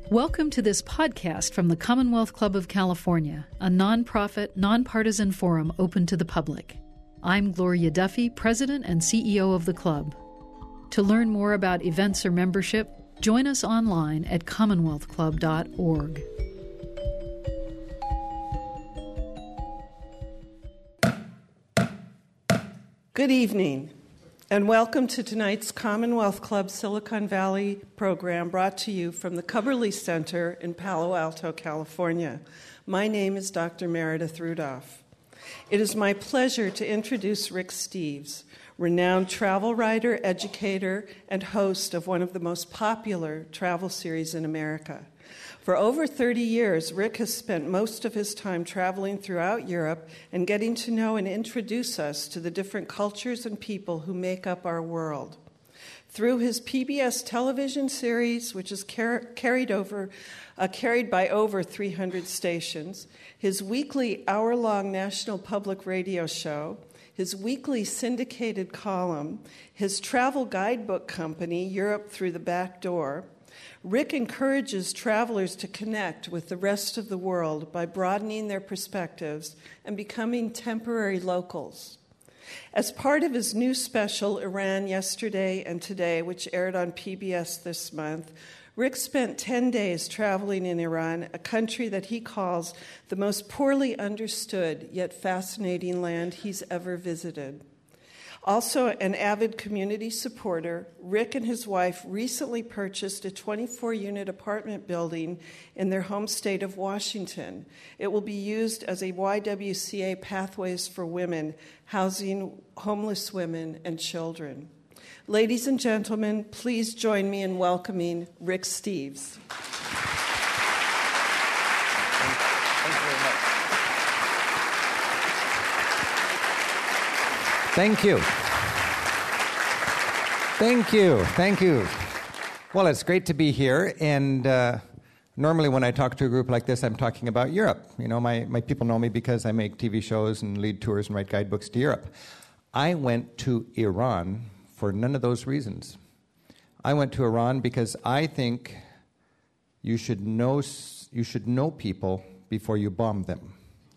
Welcome to this podcast from the Commonwealth Club of California, a nonprofit, nonpartisan forum open to the public. I'm Gloria Duffy, President and CEO of the club. To learn more about events or membership, join us online at commonwealthclub.org. Good evening, and welcome to tonight's Commonwealth Club Silicon Valley program brought to you from the Cubberley Center in Palo Alto, California. My name is Dr. Meredith Rudolph. It is my pleasure to introduce Rick Steves, renowned travel writer, educator, and host of one of the most popular travel series in America. For over 30 years, Rick has spent most of his time traveling throughout Europe and getting to know and introduce us to the different cultures and people who make up our world. Through his PBS television series, which is carried by over 300 stations, his weekly hour-long national public radio show, his weekly syndicated column, his travel guidebook company, Europe Through the Back Door, Rick encourages travelers to connect with the rest of the world by broadening their perspectives and becoming temporary locals. As part of his new special, Iran Yesterday and Today, which aired on PBS this month, Rick spent 10 days traveling in Iran, a country that he calls the most poorly understood yet fascinating land he's ever visited. Also an avid community supporter, Rick and his wife recently purchased a 24-unit apartment building in their home state of Washington. It will be used as a YWCA Pathways for Women, housing homeless women and children. Ladies and gentlemen, please join me in welcoming Rick Steves. Thank you. Thank you. Thank you. Well, it's great to be here. And normally when I talk to a group like this, I'm talking about Europe. You know, my people know me because I make TV shows and lead tours and write guidebooks to Europe. I went to Iran for none of those reasons. I went to Iran because I think you should know people before you bomb them.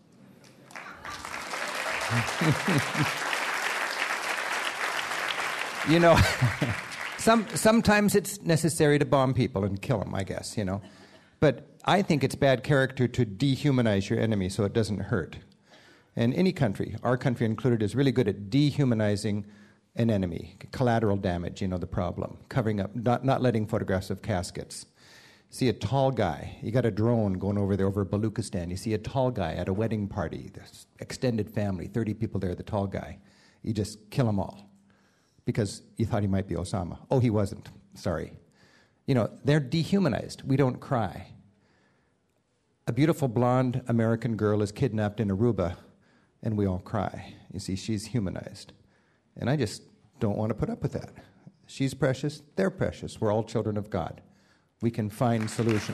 You know, sometimes it's necessary to bomb people and kill them, I guess, you know. But I think it's bad character to dehumanize your enemy so it doesn't hurt. And any country, our country included, is really good at dehumanizing an enemy. Collateral damage, you know, the problem. Covering up, not letting photographs of caskets. See a tall guy, you got a drone going over there over Baluchistan. You see a tall guy at a wedding party, this extended family, 30 people there, the tall guy. You just kill them all. Because you thought he might be Osama. Oh, he wasn't. Sorry. You know, they're dehumanized. We don't cry. A beautiful blonde American girl is kidnapped in Aruba, and we all cry. You see, she's humanized. And I just don't want to put up with that. She's precious. They're precious. We're all children of God. We can find solutions.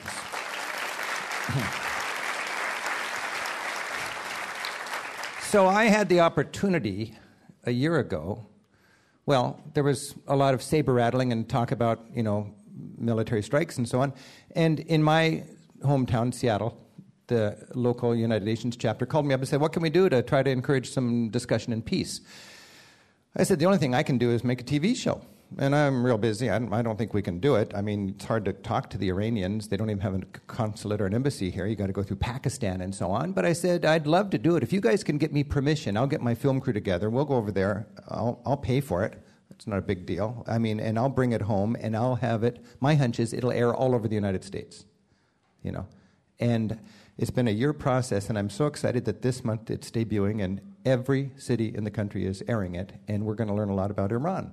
So I had the opportunity a year ago. Well, there was a lot of saber rattling and talk about, you know, military strikes and so on. And in my hometown, Seattle, the local United Nations chapter called me up and said, what can we do to try to encourage some discussion and peace? I said, the only thing I can do is make a TV show. And I'm real busy. I don't think we can do it. I mean, it's hard to talk to the Iranians. They don't even have a consulate or an embassy here. You got to go through Pakistan and so on. But I said, I'd love to do it. If you guys can get me permission, I'll get my film crew together. We'll go over there. I'll pay for it. It's not a big deal. I mean, and I'll bring it home, and I'll have it. My hunch is it'll air all over the United States, you know. And it's been a year process, and I'm so excited that this month it's debuting, and every city in the country is airing it, and we're going to learn a lot about Iran.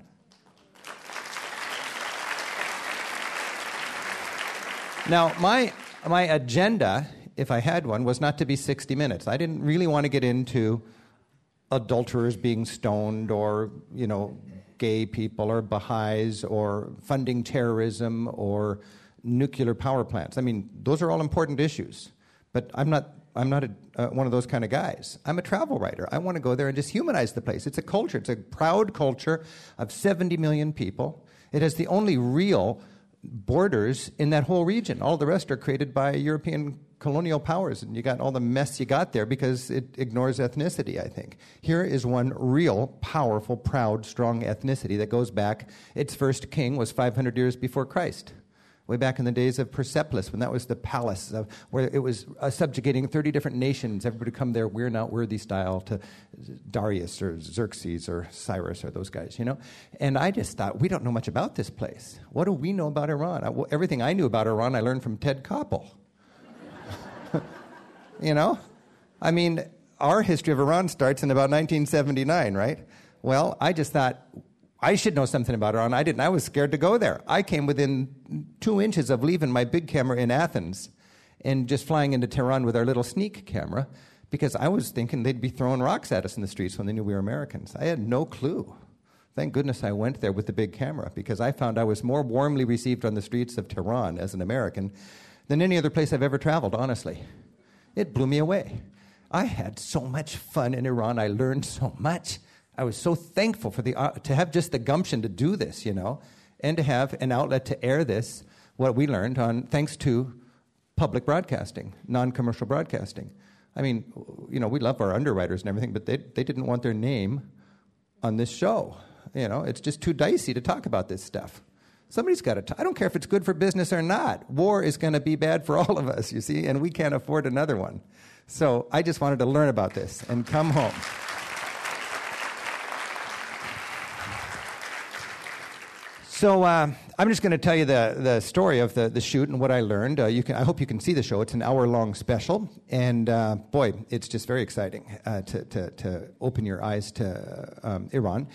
Now, my agenda, if I had one, was not to be 60 minutes. I didn't really want to get into adulterers being stoned or, you know, gay people or Baha'is or funding terrorism or nuclear power plants. I mean, those are all important issues. But I'm not one of those kind of guys. I'm a travel writer. I want to go there and just humanize the place. It's a culture. It's a proud culture of 70 million people. It has the only real borders in that whole region. All the rest are created by European colonial powers, and you got all the mess you got there because it ignores ethnicity, I think. Here is one real, powerful, proud, strong ethnicity that goes back. Its first king was 500 years before Christ, way back in the days of Persepolis, when that was the palace where it was subjugating 30 different nations. Everybody come there, we're not worthy style, to Darius or Xerxes or Cyrus or those guys, you know? And I just thought, we don't know much about this place. What do we know about Iran? Everything I knew about Iran, I learned from Ted Koppel. You know? I mean, our history of Iran starts in about 1979, right? Well, I just thought, I should know something about Iran. I didn't. I was scared to go there. I came within 2 inches of leaving my big camera in Athens and just flying into Tehran with our little sneak camera because I was thinking they'd be throwing rocks at us in the streets when they knew we were Americans. I had no clue. Thank goodness I went there with the big camera because I found I was more warmly received on the streets of Tehran as an American than any other place I've ever traveled, honestly. It blew me away. I had so much fun in Iran. I learned so much. I was so thankful for to have just the gumption to do this, you know, and to have an outlet to air this, what we learned thanks to public broadcasting, non-commercial broadcasting. I mean, you know, we love our underwriters and everything, but they didn't want their name on this show. You know, it's just too dicey to talk about this stuff. Somebody's got to I don't care if it's good for business or not. War is going to be bad for all of us, you see, and we can't afford another one. So I just wanted to learn about this and come home. So I'm just going to tell you the story of the shoot and what I learned. I hope you can see the show. It's an hour-long special, and boy, it's just very exciting to open your eyes to Iran.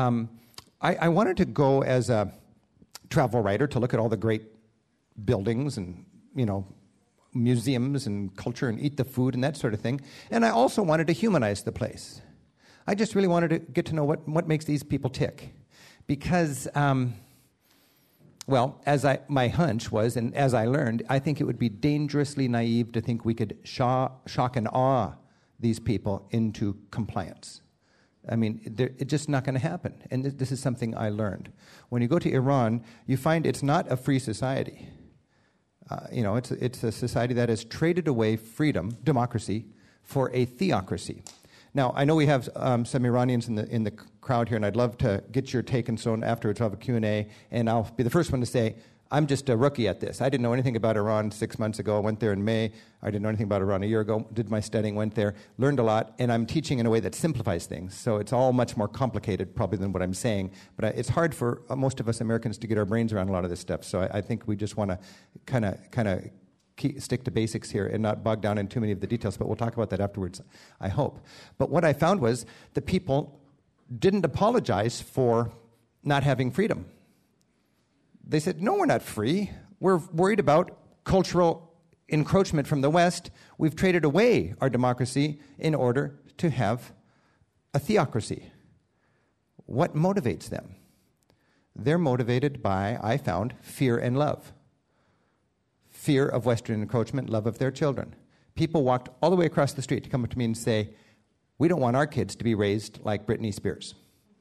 I wanted to go as a travel writer to look at all the great buildings and, you know, museums and culture and eat the food and that sort of thing. And I also wanted to humanize the place. I just really wanted to get to know what makes these people tick. Because, well, my hunch was, and as I learned, I think it would be dangerously naive to think we could shock and awe these people into compliance. I mean, it's just not going to happen. And this is something I learned. When you go to Iran, you find it's not a free society. You know, it's a society that has traded away freedom, democracy, for a theocracy. Now, I know we have some Iranians in the crowd here, and I'd love to get your take and so on afterwards. I'll have a Q&A, and I'll be the first one to say, I'm just a rookie at this. I didn't know anything about Iran 6 months ago. I went there in May. I didn't know anything about Iran a year ago. Did my studying, went there, learned a lot, and I'm teaching in a way that simplifies things. So it's all much more complicated probably than what I'm saying. But it's hard for most of us Americans to get our brains around a lot of this stuff. So I think we just want to kind of stick to basics here and not bog down in too many of the details. But we'll talk about that afterwards, I hope. But what I found was the people didn't apologize for not having freedom. They said, no, we're not free. We're worried about cultural encroachment from the West. We've traded away our democracy in order to have a theocracy. What motivates them? They're motivated by, I found, fear and love. Fear of Western encroachment, love of their children. People walked all the way across the street to come up to me and say, we don't want our kids to be raised like Britney Spears.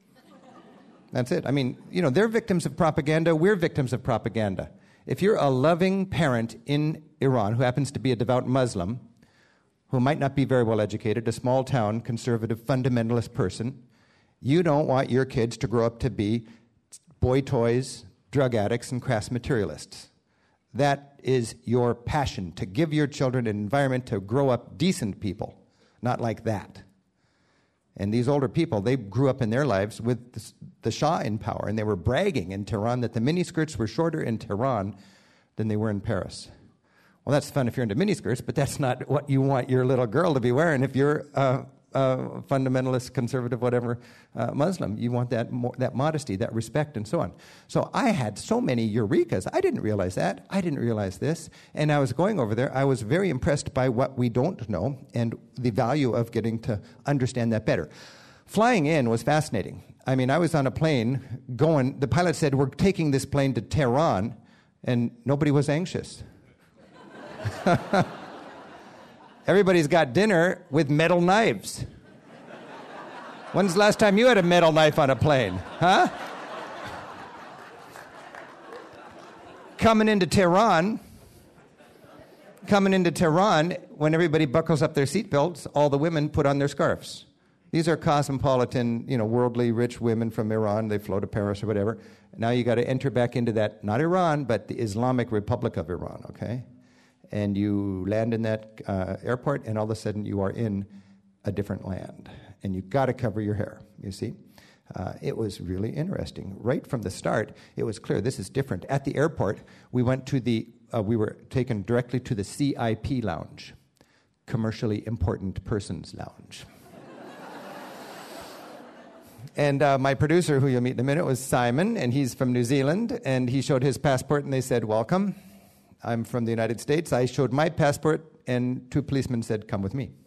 That's it. I mean, you know, they're victims of propaganda. We're victims of propaganda. If you're a loving parent in Iran who happens to be a devout Muslim, who might not be very well educated, a small town, conservative, fundamentalist person, you don't want your kids to grow up to be boy toys, drug addicts, and crass materialists. That is your passion, to give your children an environment to grow up decent people, not like that. And these older people, they grew up in their lives with the Shah in power, and they were bragging in Tehran that the miniskirts were shorter in Tehran than they were in Paris. Well, that's fun if you're into miniskirts, but that's not what you want your little girl to be wearing if you're a fundamentalist, conservative, whatever, Muslim. You want that modesty, that respect, and so on. So I had so many eurekas. I didn't realize that. I didn't realize this. And I was going over there. I was very impressed by what we don't know and the value of getting to understand that better. Flying in was fascinating. I mean, I was on a plane going. The pilot said, we're taking this plane to Tehran, and nobody was anxious. Everybody's got dinner with metal knives. When's the last time you had a metal knife on a plane? Huh? coming into Tehran, when everybody buckles up their seatbelts, all the women put on their scarves. These are cosmopolitan, worldly rich women from Iran. They flew to Paris or whatever. Now you got to enter back into that, not Iran, but the Islamic Republic of Iran, okay? And you land in that airport, and all of a sudden you are in a different land. And you've got to cover your hair, you see? It was really interesting. Right from the start, it was clear this is different. At the airport, we went to we were taken directly to the CIP lounge, Commercially Important Persons Lounge. And my producer, who you'll meet in a minute, was Simon, and he's from New Zealand, and he showed his passport, and they said, welcome. I'm from the United States. I showed my passport, and 2 policemen said, come with me.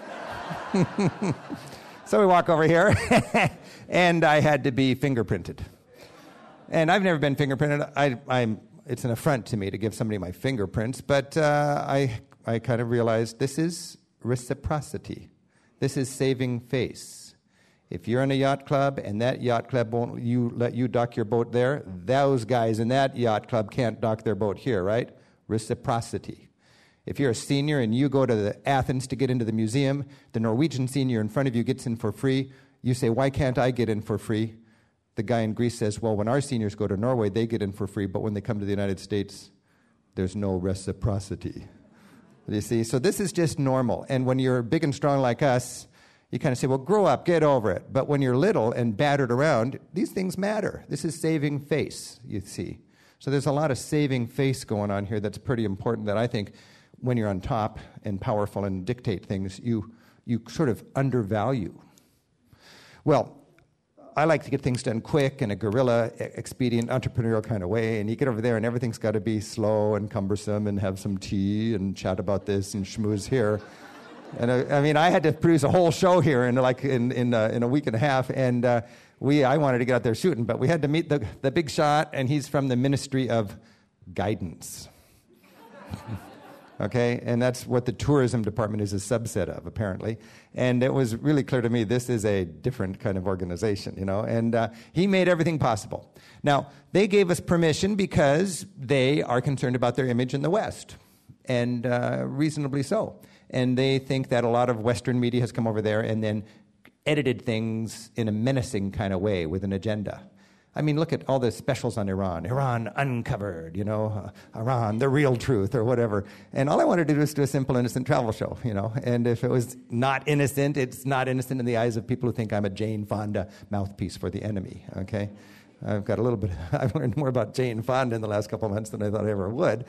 So we walk over here, and I had to be fingerprinted. And I've never been fingerprinted. It's an affront to me to give somebody my fingerprints, but I kind of realized this is reciprocity. This is saving face. If you're in a yacht club and that yacht club won't let you dock your boat there, those guys in that yacht club can't dock their boat here, right? Reciprocity. If you're a senior and you go to Athens to get into the museum, the Norwegian senior in front of you gets in for free. You say, why can't I get in for free? The guy in Greece says, well, when our seniors go to Norway, they get in for free, but when they come to the United States, there's no reciprocity. You see? So this is just normal. And when you're big and strong like us, you kind of say, well, grow up, get over it. But when you're little and battered around, these things matter. This is saving face, you see. So there's a lot of saving face going on here that's pretty important that I think when you're on top and powerful and dictate things, you sort of undervalue. Well, I like to get things done quick in a guerrilla, expedient, entrepreneurial kind of way, and you get over there and everything's got to be slow and cumbersome and have some tea and chat about this and schmooze here. And I had to produce a whole show here in a week and a half, and I wanted to get out there shooting, but we had to meet the big shot, and he's from the Ministry of Guidance. Okay, and that's what the tourism department is a subset of, apparently. And it was really clear to me this is a different kind of organization, and he made everything possible. Now, they gave us permission because they are concerned about their image in the West, and reasonably so. And they think that a lot of Western media has come over there and then edited things in a menacing kind of way with an agenda. I mean, look at all the specials on Iran. Iran Uncovered, Iran, The Real Truth, or whatever. And all I wanted to do is do a simple, innocent travel show, And if it was not innocent, it's not innocent in the eyes of people who think I'm a Jane Fonda mouthpiece for the enemy, okay? I've learned more about Jane Fonda in the last couple of months than I thought I ever would.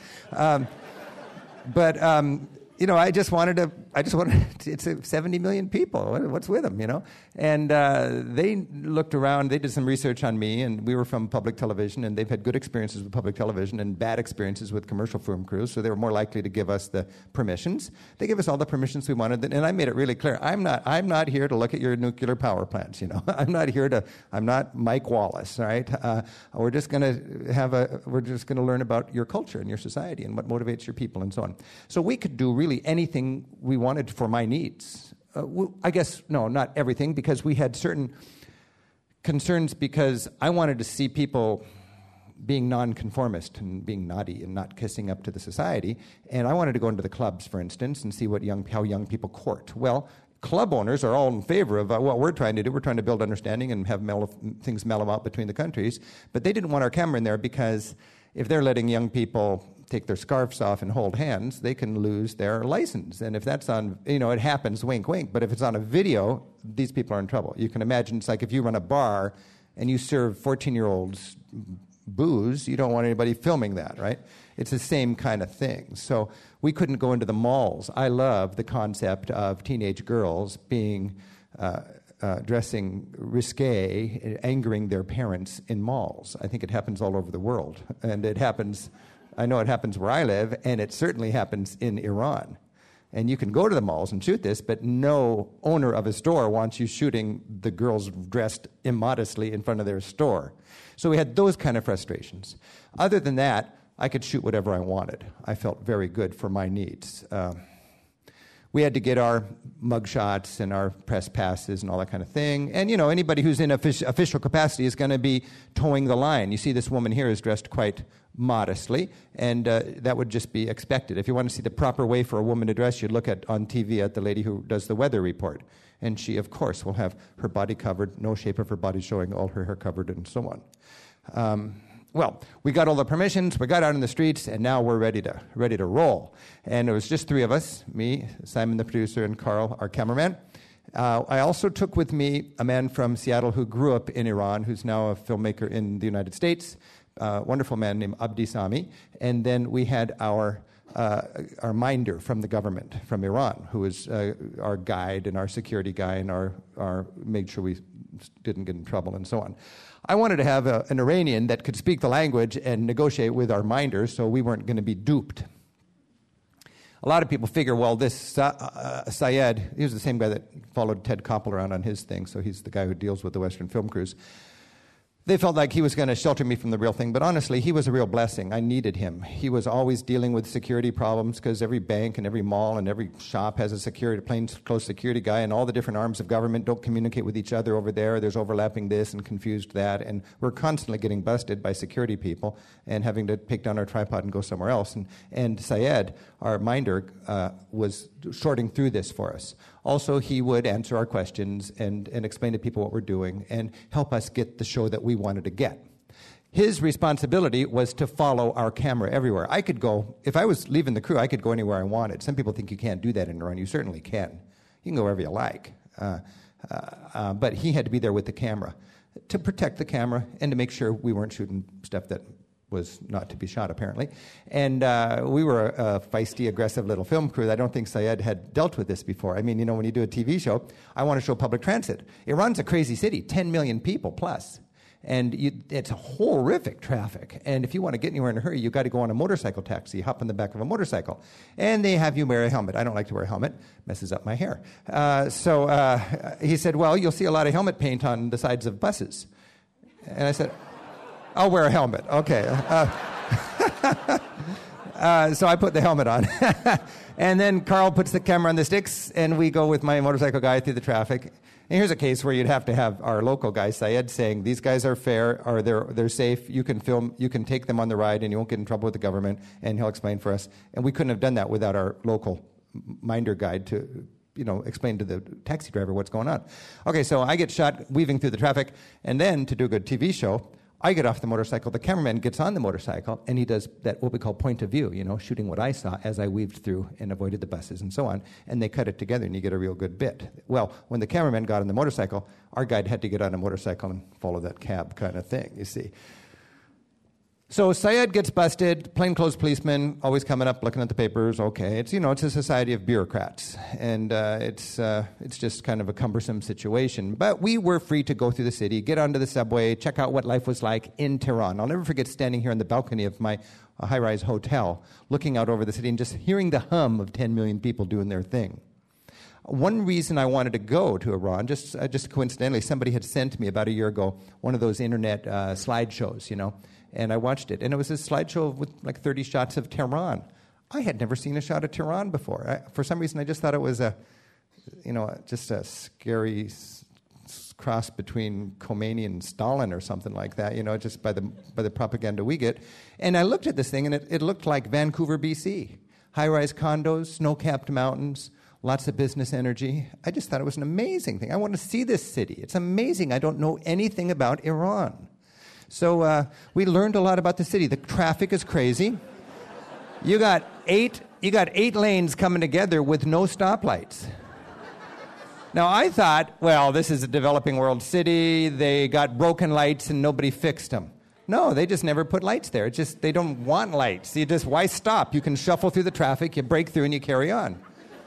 I just wanted it's 70 million people. What's with them, And they looked around, they did some research on me, and we were from public television, and they've had good experiences with public television and bad experiences with commercial film crews, so they were more likely to give us the permissions. They gave us all the permissions we wanted, and I made it really clear. I'm not here to look at your nuclear power plants, I'm not Mike Wallace, all right? We're just going to learn about your culture and your society and what motivates your people and so on. So we could do really anything we wanted for my needs. I guess, no, not everything, because we had certain concerns because I wanted to see people being nonconformist and being naughty and not kissing up to the society. And I wanted to go into the clubs, for instance, and see how young people court. Well, club owners are all in favor of what we're trying to do. We're trying to build understanding and have things mellow out between the countries. But they didn't want our camera in there because if they're letting young people take their scarves off and hold hands, they can lose their license. And if that's on, it happens, wink, wink. But if it's on a video, these people are in trouble. You can imagine it's like if you run a bar and you serve 14-year-olds booze, you don't want anybody filming that, right? It's the same kind of thing. So we couldn't go into the malls. I love the concept of teenage girls being dressing risque, angering their parents in malls. I think it happens all over the world. And I know it happens where I live, and it certainly happens in Iran. And you can go to the malls and shoot this, but no owner of a store wants you shooting the girls dressed immodestly in front of their store. So we had those kind of frustrations. Other than that, I could shoot whatever I wanted. I felt very good for my needs. we had to get our mugshots and our press passes and all that kind of thing. And, anybody who's in official capacity is going to be towing the line. You see this woman here is dressed quite modestly, and that would just be expected. If you want to see the proper way for a woman to dress, you'd look on TV at the lady who does the weather report. And she, of course, will have her body covered, no shape of her body showing, all her hair covered, and so on. Well, we got all the permissions, we got out in the streets, and now we're ready to roll. And it was just three of us, me, Simon the producer, and Carl, our cameraman. I also took with me a man from Seattle who grew up in Iran, who's now a filmmaker in the United States, a wonderful man named Abdi Sami. And then we had our minder from the government, from Iran, who was our guide and our security guy and our made sure we didn't get in trouble and so on. I wanted to have an Iranian that could speak the language and negotiate with our minders so we weren't going to be duped. A lot of people figure, well, this Syed, he was the same guy that followed Ted Koppel around on his thing, so he's the guy who deals with the Western film crews. They felt like he was going to shelter me from the real thing, but honestly, he was a real blessing. I needed him. He was always dealing with security problems because every bank and every mall and every shop has a plainclothes security guy, and all the different arms of government don't communicate with each other over there. There's overlapping this and confused that, and we're constantly getting busted by security people and having to take down our tripod and go somewhere else. And Syed, our minder, was sorting through this for us. Also, he would answer our questions and explain to people what we're doing and help us get the show that we wanted to get. His responsibility was to follow our camera everywhere. I could go, if I was leaving the crew, I could go anywhere I wanted. Some people think you can't do that in Iran. You certainly can. You can go wherever you like. But he had to be there with the camera to protect the camera and to make sure we weren't shooting stuff that was not to be shot, apparently. And we were a feisty, aggressive little film crew. I don't think Syed had dealt with this before. I mean, when you do a TV show, I want to show public transit. Iran's a crazy city, 10 million people plus. And it's horrific traffic. And if you want to get anywhere in a hurry, you've got to go on a motorcycle taxi, hop on the back of a motorcycle. And they have you wear a helmet. I don't like to wear a helmet. Messes up my hair. So he said, well, you'll see a lot of helmet paint on the sides of buses. And I said, I'll wear a helmet. Okay. So I put the helmet on. And then Carl puts the camera on the sticks, and we go with my motorcycle guy through the traffic. And here's a case where you'd have to have our local guy, Syed, saying, these guys are fair, or they're safe, you can film, you can take them on the ride, and you won't get in trouble with the government, and he'll explain for us. And we couldn't have done that without our local minder guide to explain to the taxi driver what's going on. Okay, so I get shot weaving through the traffic, and then to do a good TV show, I get off the motorcycle, the cameraman gets on the motorcycle, and he does that what we call point of view, shooting what I saw as I weaved through and avoided the buses and so on, and they cut it together and you get a real good bit. Well, when the cameraman got on the motorcycle, our guide had to get on a motorcycle and follow that cab kind of thing, you see. So Syed gets busted, plainclothes policeman, always coming up, looking at the papers. Okay, it's a society of bureaucrats, and it's just kind of a cumbersome situation. But we were free to go through the city, get onto the subway, check out what life was like in Tehran. I'll never forget standing here on the balcony of my high-rise hotel, looking out over the city and just hearing the hum of 10 million people doing their thing. One reason I wanted to go to Iran, just coincidentally, somebody had sent me about a year ago one of those internet slideshows, and I watched it. And it was a slideshow with like 30 shots of Tehran. I had never seen a shot of Tehran before. For some reason, I just thought it was just a scary cross between Khomeini and Stalin or something like that, just by the propaganda we get. And I looked at this thing, and it looked like Vancouver, BC. High-rise condos, snow-capped mountains, lots of business energy. I just thought it was an amazing thing. I want to see this city. It's amazing. I don't know anything about Iran. So we learned a lot about the city. The traffic is crazy. You got eight lanes coming together with no stoplights. Now I thought, well, this is a developing world city. They got broken lights and nobody fixed them. No, they just never put lights there. It's just they don't want lights. Why stop? You can shuffle through the traffic, you break through, and you carry on.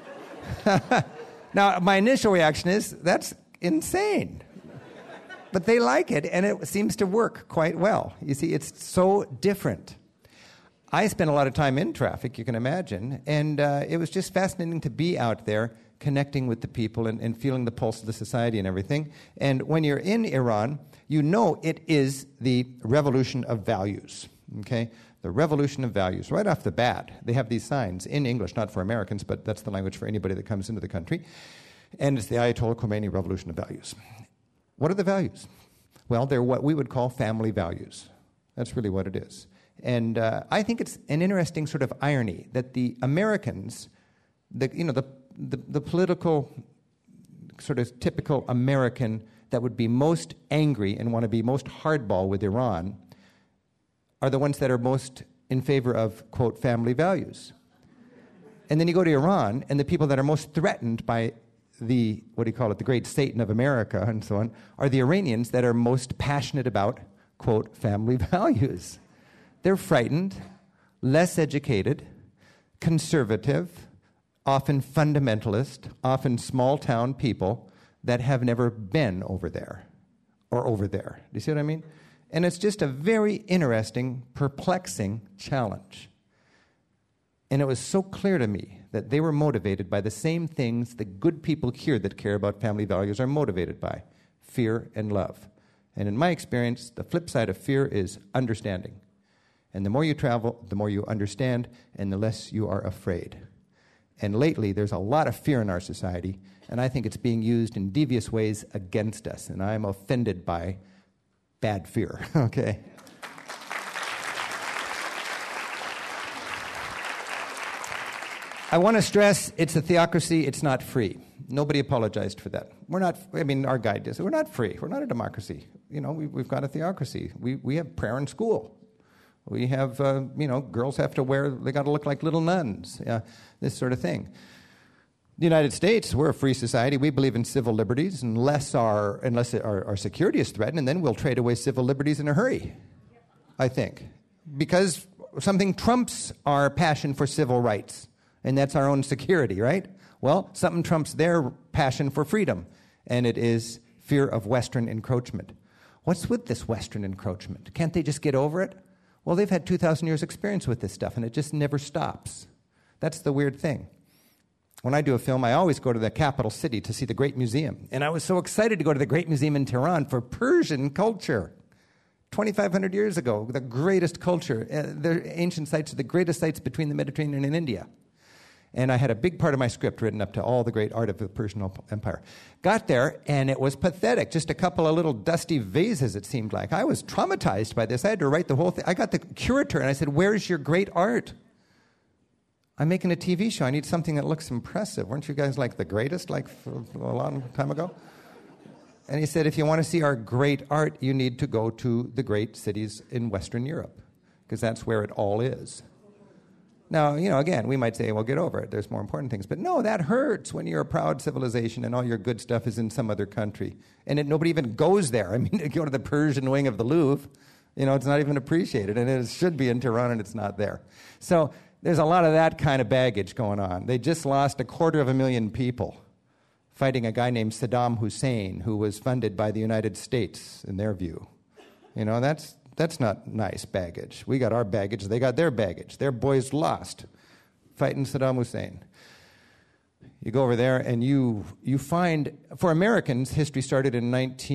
Now, my initial reaction is, that's insane. But they like it, and it seems to work quite well. You see, it's so different. I spent a lot of time in traffic, you can imagine, and it was just fascinating to be out there connecting with the people and feeling the pulse of the society and everything. And when you're in Iran, it is the revolution of values. Okay? The revolution of values. Right off the bat, they have these signs in English, not for Americans, but that's the language for anybody that comes into the country. And it's the Ayatollah Khomeini revolution of values. What are the values? Well, they're what we would call family values. That's really what it is. And I think it's an interesting sort of irony that the Americans, the political sort of typical American that would be most angry and want to be most hardball with Iran are the ones that are most in favor of, quote, family values. And then you go to Iran, and the people that are most threatened by the, what do you call it, the great Satan of America and so on, are the Iranians that are most passionate about, quote, family values. They're frightened, less educated, conservative, often fundamentalist, often small-town people that have never been over there or over there. Do you see what I mean? And it's just a very interesting, perplexing challenge. And it was so clear to me that they were motivated by the same things the good people here that care about family values are motivated by: fear and love. And in my experience, the flip side of fear is understanding. And the more you travel, the more you understand, and the less you are afraid. And lately, there's a lot of fear in our society, and I think it's being used in devious ways against us, and I'm offended by bad fear, okay? I want to stress it's a theocracy, it's not free. Nobody apologized for that. Our guide is, we're not free. We're not a democracy. We've got a theocracy. We have prayer in school. We have, girls have to they got to look like little nuns, this sort of thing. The United States, we're a free society. We believe in civil liberties unless our security is threatened, and then we'll trade away civil liberties in a hurry, I think. Because something trumps our passion for civil rights, and that's our own security, right? Well, something trumps their passion for freedom, and it is fear of Western encroachment. What's with this Western encroachment? Can't they just get over it? Well, they've had 2,000 years experience with this stuff, and it just never stops. That's the weird thing. When I do a film, I always go to the capital city to see the Great Museum. And I was so excited to go to the Great Museum in Tehran for Persian culture. 2,500 years ago, the greatest culture. Their ancient sites are the greatest sites between the Mediterranean and India. And I had a big part of my script written up to all the great art of the Persian Empire. Got there, and it was pathetic. Just a couple of little dusty vases, it seemed like. I was traumatized by this. I had to write the whole thing. I got the curator, and I said, "Where's your great art? I'm making a TV show. I need something that looks impressive. Weren't you guys like the greatest, like a long time ago?" And he said, "If you want to see our great art, you need to go to the great cities in Western Europe, because that's where it all is." Now, again, we might say, well, get over it. There's more important things. But no, that hurts when you're a proud civilization and all your good stuff is in some other country. And nobody even goes there. I mean, you go to the Persian wing of the Louvre, it's not even appreciated. And it should be in Tehran, and it's not there. So there's a lot of that kind of baggage going on. They just lost 250,000 people fighting a guy named Saddam Hussein, who was funded by the United States, in their view. That's not nice baggage. We got our baggage. They got their baggage. Their boys lost fighting Saddam Hussein. You go over there and you find, for Americans, history started in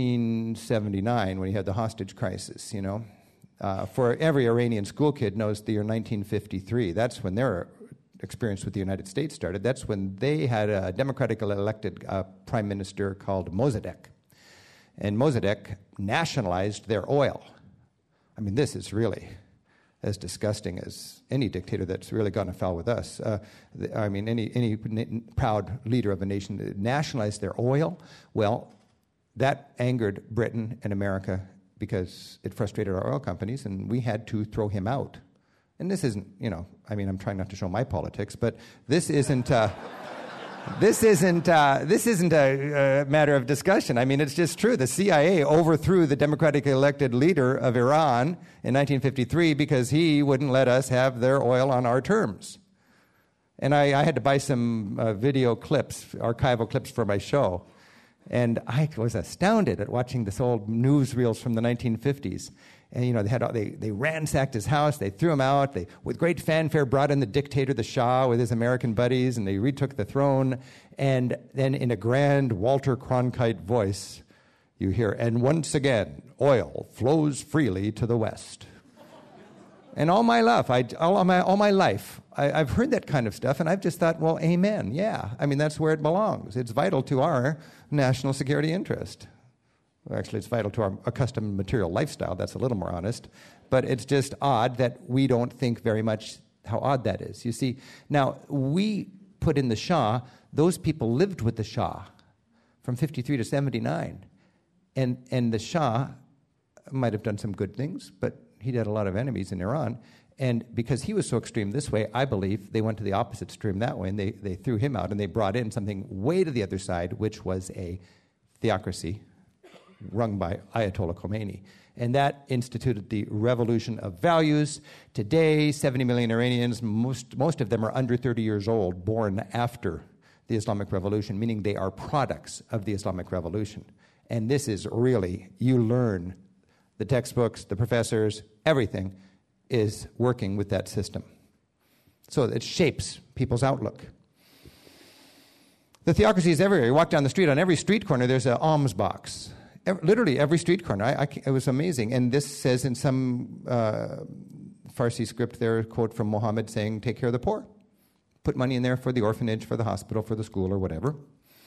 1979 when you had the hostage crisis, For every Iranian school kid knows the year 1953. That's when their experience with the United States started. That's when they had a democratically elected prime minister called Mossadegh. And Mossadegh nationalized their oil. I mean, this is really as disgusting as any dictator that's really gone afoul with us. Any proud leader of a nation that nationalized their oil, well, that angered Britain and America because it frustrated our oil companies, and we had to throw him out. And this isn't, I'm trying not to show my politics, but this isn't... This isn't a matter of discussion. I mean, it's just true. The CIA overthrew the democratically elected leader of Iran in 1953 because he wouldn't let us have their oil on our terms. And I had to buy some video clips, archival clips for my show. And I was astounded at watching this old newsreels from the 1950s. And, they ransacked his house, they threw him out, they, with great fanfare, brought in the dictator, the Shah, with his American buddies, and they retook the throne. And then in a grand Walter Cronkite voice, you hear, "And once again, oil flows freely to the West." And all my life, I've heard that kind of stuff, and I've just thought, well, amen, yeah. I mean, that's where it belongs. It's vital to our national security interest. Well, actually, it's vital to our accustomed material lifestyle. That's a little more honest. But it's just odd that we don't think very much how odd that is. You see, now, we put in the Shah. Those people lived with the Shah from 53 to 79. And the Shah might have done some good things, but he had a lot of enemies in Iran. And because he was so extreme this way, I believe they went to the opposite extreme that way, and they threw him out, and they brought in something way to the other side, which was a theocracy run by Ayatollah Khomeini. And that instituted the revolution of values. Today, 70 million Iranians, most of them are under 30 years old, born after the Islamic Revolution, meaning they are products of the Islamic Revolution. And this is really, you learn the textbooks, the professors, everything is working with that system. So it shapes people's outlook. The theocracy is everywhere. You walk down the street, on every street corner there's an alms box. Literally every street corner. It was amazing. And this says in some Farsi script there, a quote from Muhammad saying, take care of the poor. Put money in there for the orphanage, for the hospital, for the school, or whatever.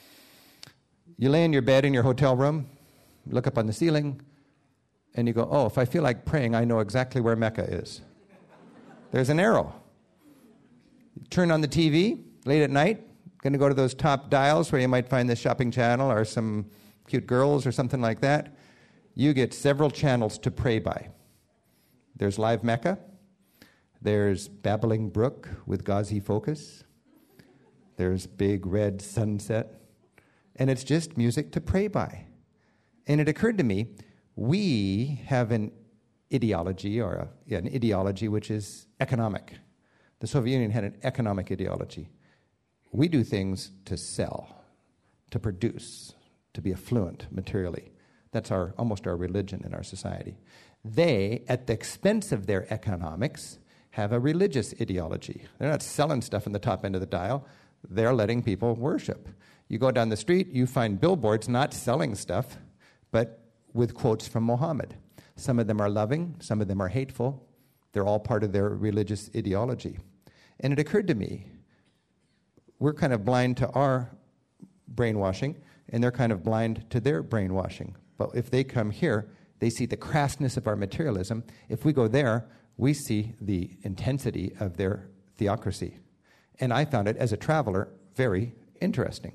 You lay in your bed in your hotel room, look up on the ceiling, and you go, oh, if I feel like praying, I know exactly where Mecca is. There's an arrow. You turn on the TV late at night, going to go to those top dials where you might find the shopping channel or some cute girls or something like that. You get several channels to pray by. There's Live Mecca. There's Babbling Brook with Ghazi Focus. There's Big Red Sunset. And it's just music to pray by. And it occurred to me, we have an ideology, an ideology which is economic. The Soviet Union had an economic ideology. We do things to sell, to produce, to be affluent materially. That's almost our religion in our society. They, at the expense of their economics, have a religious ideology. They're not selling stuff in the top end of the dial. They're letting people worship. You go down the street, you find billboards not selling stuff, but with quotes from Muhammad. Some of them are loving, some of them are hateful. They're all part of their religious ideology. And it occurred to me, we're kind of blind to our brainwashing, and they're kind of blind to their brainwashing. But if they come here, they see the crassness of our materialism. If we go there, we see the intensity of their theocracy. And I found it, as a traveler, very interesting.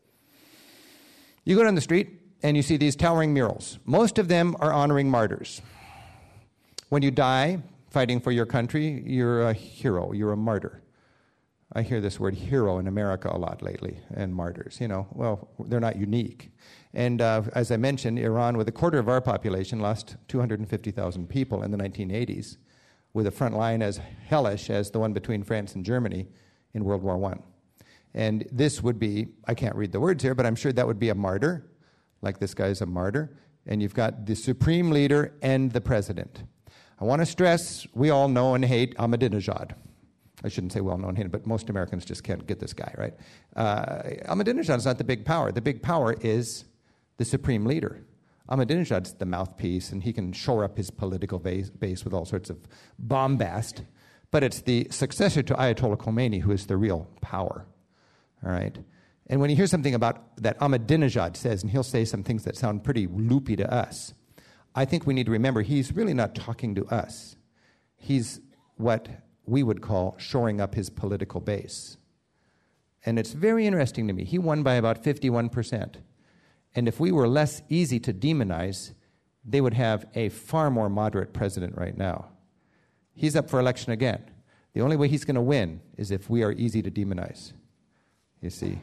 You go down the street, and you see these towering murals. Most of them are honoring martyrs. When you die fighting for your country, you're a hero, you're a martyr. I hear this word hero in America a lot lately, and martyrs. Well, they're not unique. And as I mentioned, Iran, with a quarter of our population, lost 250,000 people in the 1980s, with a front line as hellish as the one between France and Germany in World War I. And this would be, I can't read the words here, but I'm sure that would be a martyr, like this guy's a martyr. And you've got the supreme leader and the president. I want to stress, we all know and hate Ahmadinejad. I shouldn't say well-known hate, but most Americans just can't get this guy, right? Ahmadinejad is not the big power. The big power is the supreme leader. Ahmadinejad's the mouthpiece, and he can shore up his political base with all sorts of bombast. But it's the successor to Ayatollah Khomeini who is the real power, all right? And when you hear something about that Ahmadinejad says, and he'll say some things that sound pretty loopy to us, I think we need to remember he's really not talking to us. He's what we would call shoring up his political base. And it's very interesting to me. He won by about 51%. And if we were less easy to demonize, they would have a far more moderate president right now. He's up for election again. The only way he's going to win is if we are easy to demonize. You see,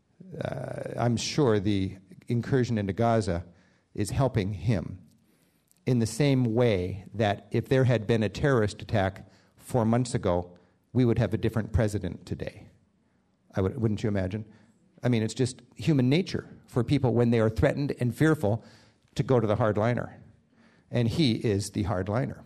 I'm sure the incursion into Gaza is helping him in the same way that if there had been a terrorist attack 4 months ago, we would have a different president today. Wouldn't you imagine? I mean, it's just human nature for people when they are threatened and fearful to go to the hardliner. And he is the hardliner.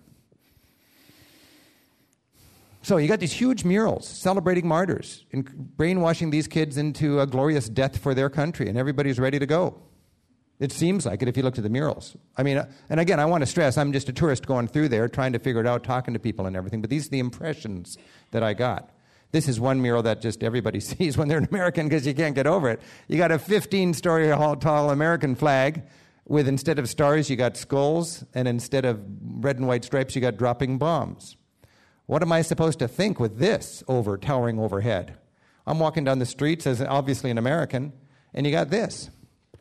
So you got these huge murals celebrating martyrs and brainwashing these kids into a glorious death for their country, and everybody's ready to go. It seems like it if you look at the murals. I mean, and again, I want to stress, I'm just a tourist going through there, trying to figure it out, talking to people and everything, but these are the impressions that I got. This is one mural that just everybody sees when they're an American because you can't get over it. You got a 15-story tall American flag with, instead of stars, you got skulls, and instead of red and white stripes, you got dropping bombs. What am I supposed to think with this towering overhead? I'm walking down the streets as obviously an American, and you got this.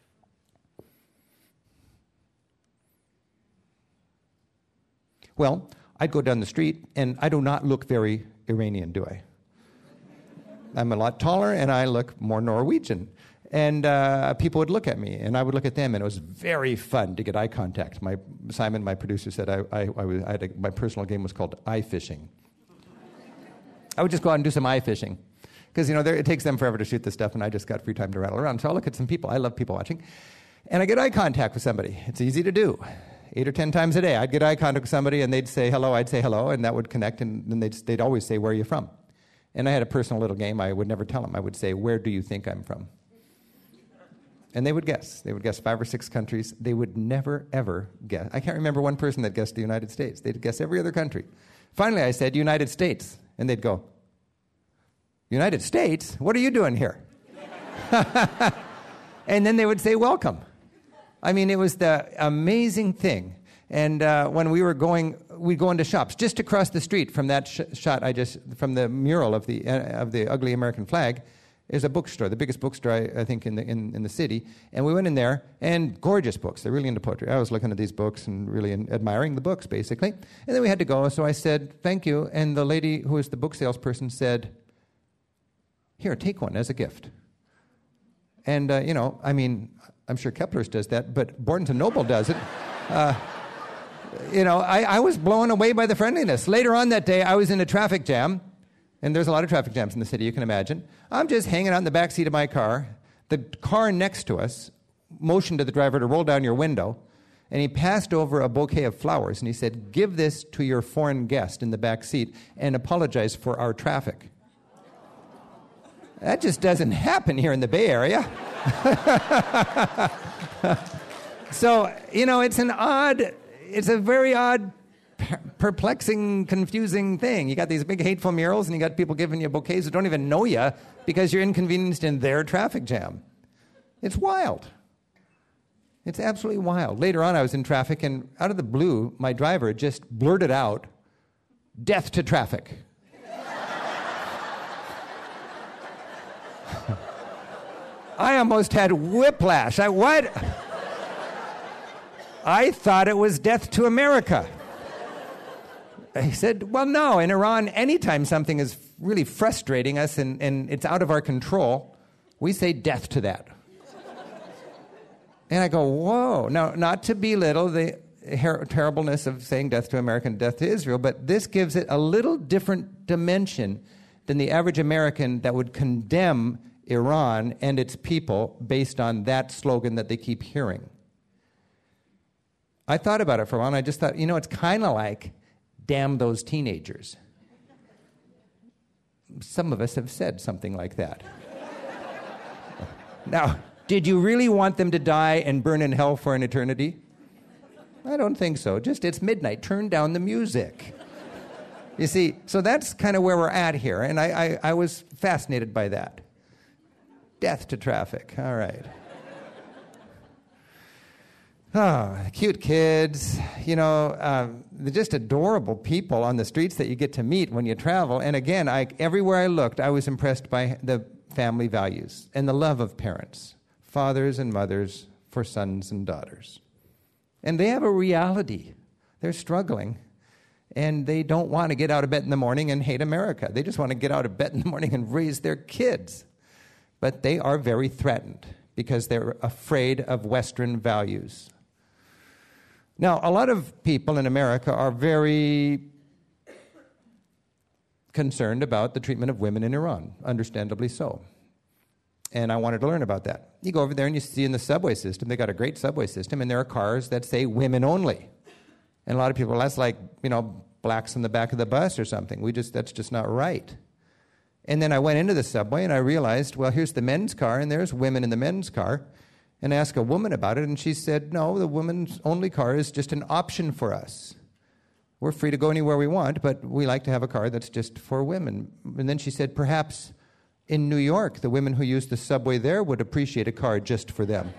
Well, I'd go down the street, and I do not look very Iranian, do I? I'm a lot taller, and I look more Norwegian. And people would look at me, and I would look at them, and it was very fun to get eye contact. Simon, my producer, said my personal game was called eye fishing. I would just go out and do some eye fishing. Because, it takes them forever to shoot this stuff, and I just got free time to rattle around. So I'll look at some people. I love people watching. And I get eye contact with somebody. It's easy to do. 8 or 10 times a day, I'd get eye contact with somebody, and they'd say hello, I'd say hello, and that would connect, and then they'd always say, where are you from? And I had a personal little game. I would never tell them. I would say, where do you think I'm from? And they would guess. They would guess 5 or 6 countries. They would never, ever guess. I can't remember one person that guessed the United States. They'd guess every other country. Finally, I said, United States. And they'd go, United States? What are you doing here? And then they would say, welcome. I mean, it was the amazing thing. And when we'd go into shops just across the street from that shot from the mural of the ugly American flag, is a bookstore, the biggest bookstore I think in the city. And we went in there, and gorgeous books. They're really into poetry. I was looking at these books and really admiring the books, basically. And then we had to go, so I said, thank you. And the lady who was the book salesperson said, here, take one as a gift. And, I'm sure Kepler's does that, but Barnes & Noble does it. I was blown away by the friendliness. Later on that day, I was in a traffic jam, and there's a lot of traffic jams in the city, you can imagine. I'm just hanging out in the back seat of my car. The car next to us motioned to the driver to roll down your window, and he passed over a bouquet of flowers, and he said, give this to your foreign guest in the back seat and apologize for our traffic. That just doesn't happen here in the Bay Area. So, it's a very odd, perplexing, confusing thing. You got these big hateful murals, and you got people giving you bouquets who don't even know you because you're inconvenienced in their traffic jam. It's wild. It's absolutely wild. Later on, I was in traffic, and out of the blue, my driver just blurted out, death to traffic. I almost had whiplash. What? I thought it was death to America. He said, well, no, in Iran, anytime something is really frustrating us and it's out of our control, we say death to that. And I go, whoa. Now, not to belittle the terribleness of saying death to America and death to Israel, but this gives it a little different dimension than the average American that would condemn Iran and its people based on that slogan that they keep hearing. I thought about it for a while, and I just thought, it's kind of like, damn those teenagers. Some of us have said something like that. Now, did you really want them to die and burn in hell for an eternity? I don't think so. Just, it's midnight. Turn down the music. You see, so that's kind of where we're at here, and I was fascinated by that. Death to traffic. All right. Cute kids, they're just adorable people on the streets that you get to meet when you travel. And again, everywhere I looked, I was impressed by the family values and the love of parents, fathers and mothers for sons and daughters. And they have a reality. They're struggling, and they don't want to get out of bed in the morning and hate America. They just want to get out of bed in the morning and raise their kids. But they are very threatened because they're afraid of Western values. Now, a lot of people in America are very concerned about the treatment of women in Iran, understandably so. And I wanted to learn about that. You go over there and you see in the subway system, they got a great subway system, and there are cars that say women only. And a lot of people, that's like, blacks in the back of the bus or something. That's just not right. And then I went into the subway and I realized, well, here's the men's car and there's women in the men's car. And I asked a woman about it, and she said, no, the woman's only car is just an option for us. We're free to go anywhere we want, but we like to have a car that's just for women. And then she said, perhaps in New York, the women who use the subway there would appreciate a car just for them.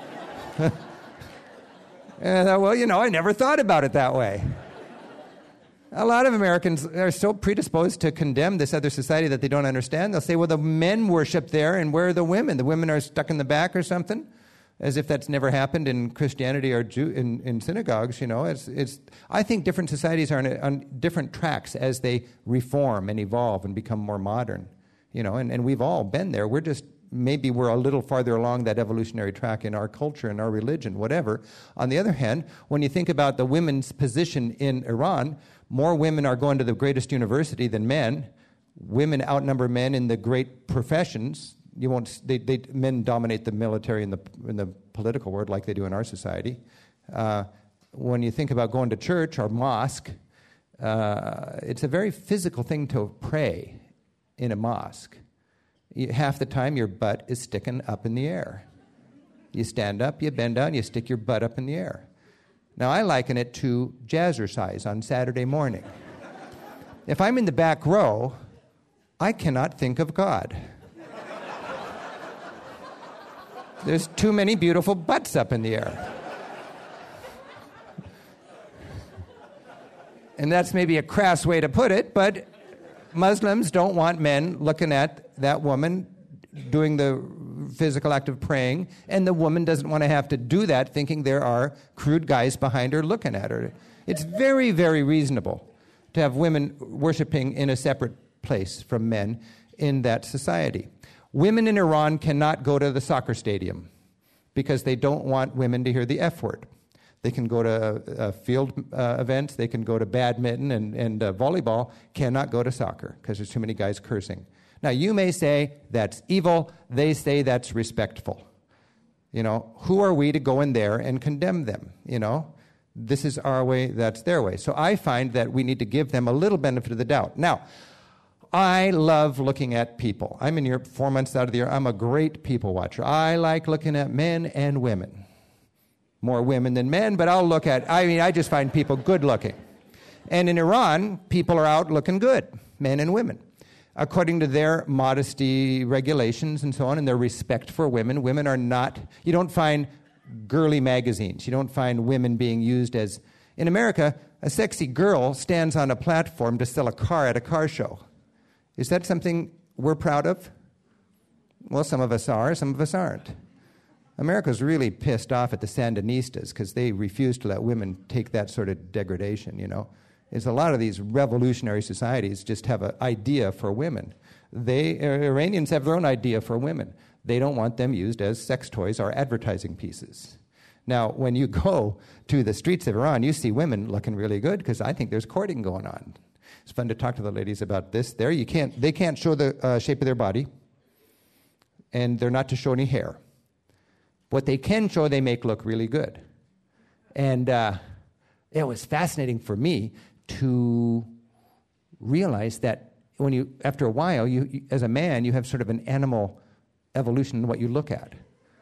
And I thought, well, I never thought about it that way. A lot of Americans are so predisposed to condemn this other society that they don't understand. They'll say, well, the men worship there, and where are the women? The women are stuck in the back or something, as if that's never happened in Christianity or in synagogues. I think different societies are on different tracks as they reform and evolve and become more modern. And we've all been there. Maybe we're a little farther along that evolutionary track in our culture and our religion, whatever. On the other hand, when you think about the women's position in Iran, more women are going to the greatest university than men. Women outnumber men in the great professions. Men dominate the military and the political world like they do in our society. When you think about going to church or mosque, it's a very physical thing to pray in a mosque. Half the time your butt is sticking up in the air. You stand up, you bend down, you stick your butt up in the air. Now I liken it to jazzercise on Saturday morning. If I'm in the back row, I cannot think of God. There's too many beautiful butts up in the air. And that's maybe a crass way to put it, but Muslims don't want men looking at that woman doing the physical act of praying, and the woman doesn't want to have to do that thinking there are crude guys behind her looking at her. It's very, very reasonable to have women worshiping in a separate place from men in that society. Women in Iran cannot go to the soccer stadium because they don't want women to hear the F word. They can go to field events, they can go to badminton and volleyball, cannot go to soccer because there's too many guys cursing. Now, you may say that's evil, they say that's respectful. Who are we to go in there and condemn them? This is our way, that's their way. So I find that we need to give them a little benefit of the doubt. Now, I love looking at people. I'm in Europe 4 months out of the year. I'm a great people watcher. I like looking at men and women. More women than men, but I just find people good looking. And in Iran, people are out looking good, men and women. According to their modesty regulations and so on, and their respect for women, women are not, you don't find girly magazines. You don't find women being used as, in America, a sexy girl stands on a platform to sell a car at a car show. Is that something we're proud of? Well, some of us are, some of us aren't. America's really pissed off at the Sandinistas because they refuse to let women take that sort of degradation, It's a lot of these revolutionary societies just have an idea for women. Iranians have their own idea for women. They don't want them used as sex toys or advertising pieces. Now, when you go to the streets of Iran, you see women looking really good because I think there's courting going on. It's fun to talk to the ladies about this. They can't show the shape of their body, and they're not to show any hair. What they can show, they make look really good. And it was fascinating for me to realize that after a while, you as a man, you have sort of an animal evolution in what you look at.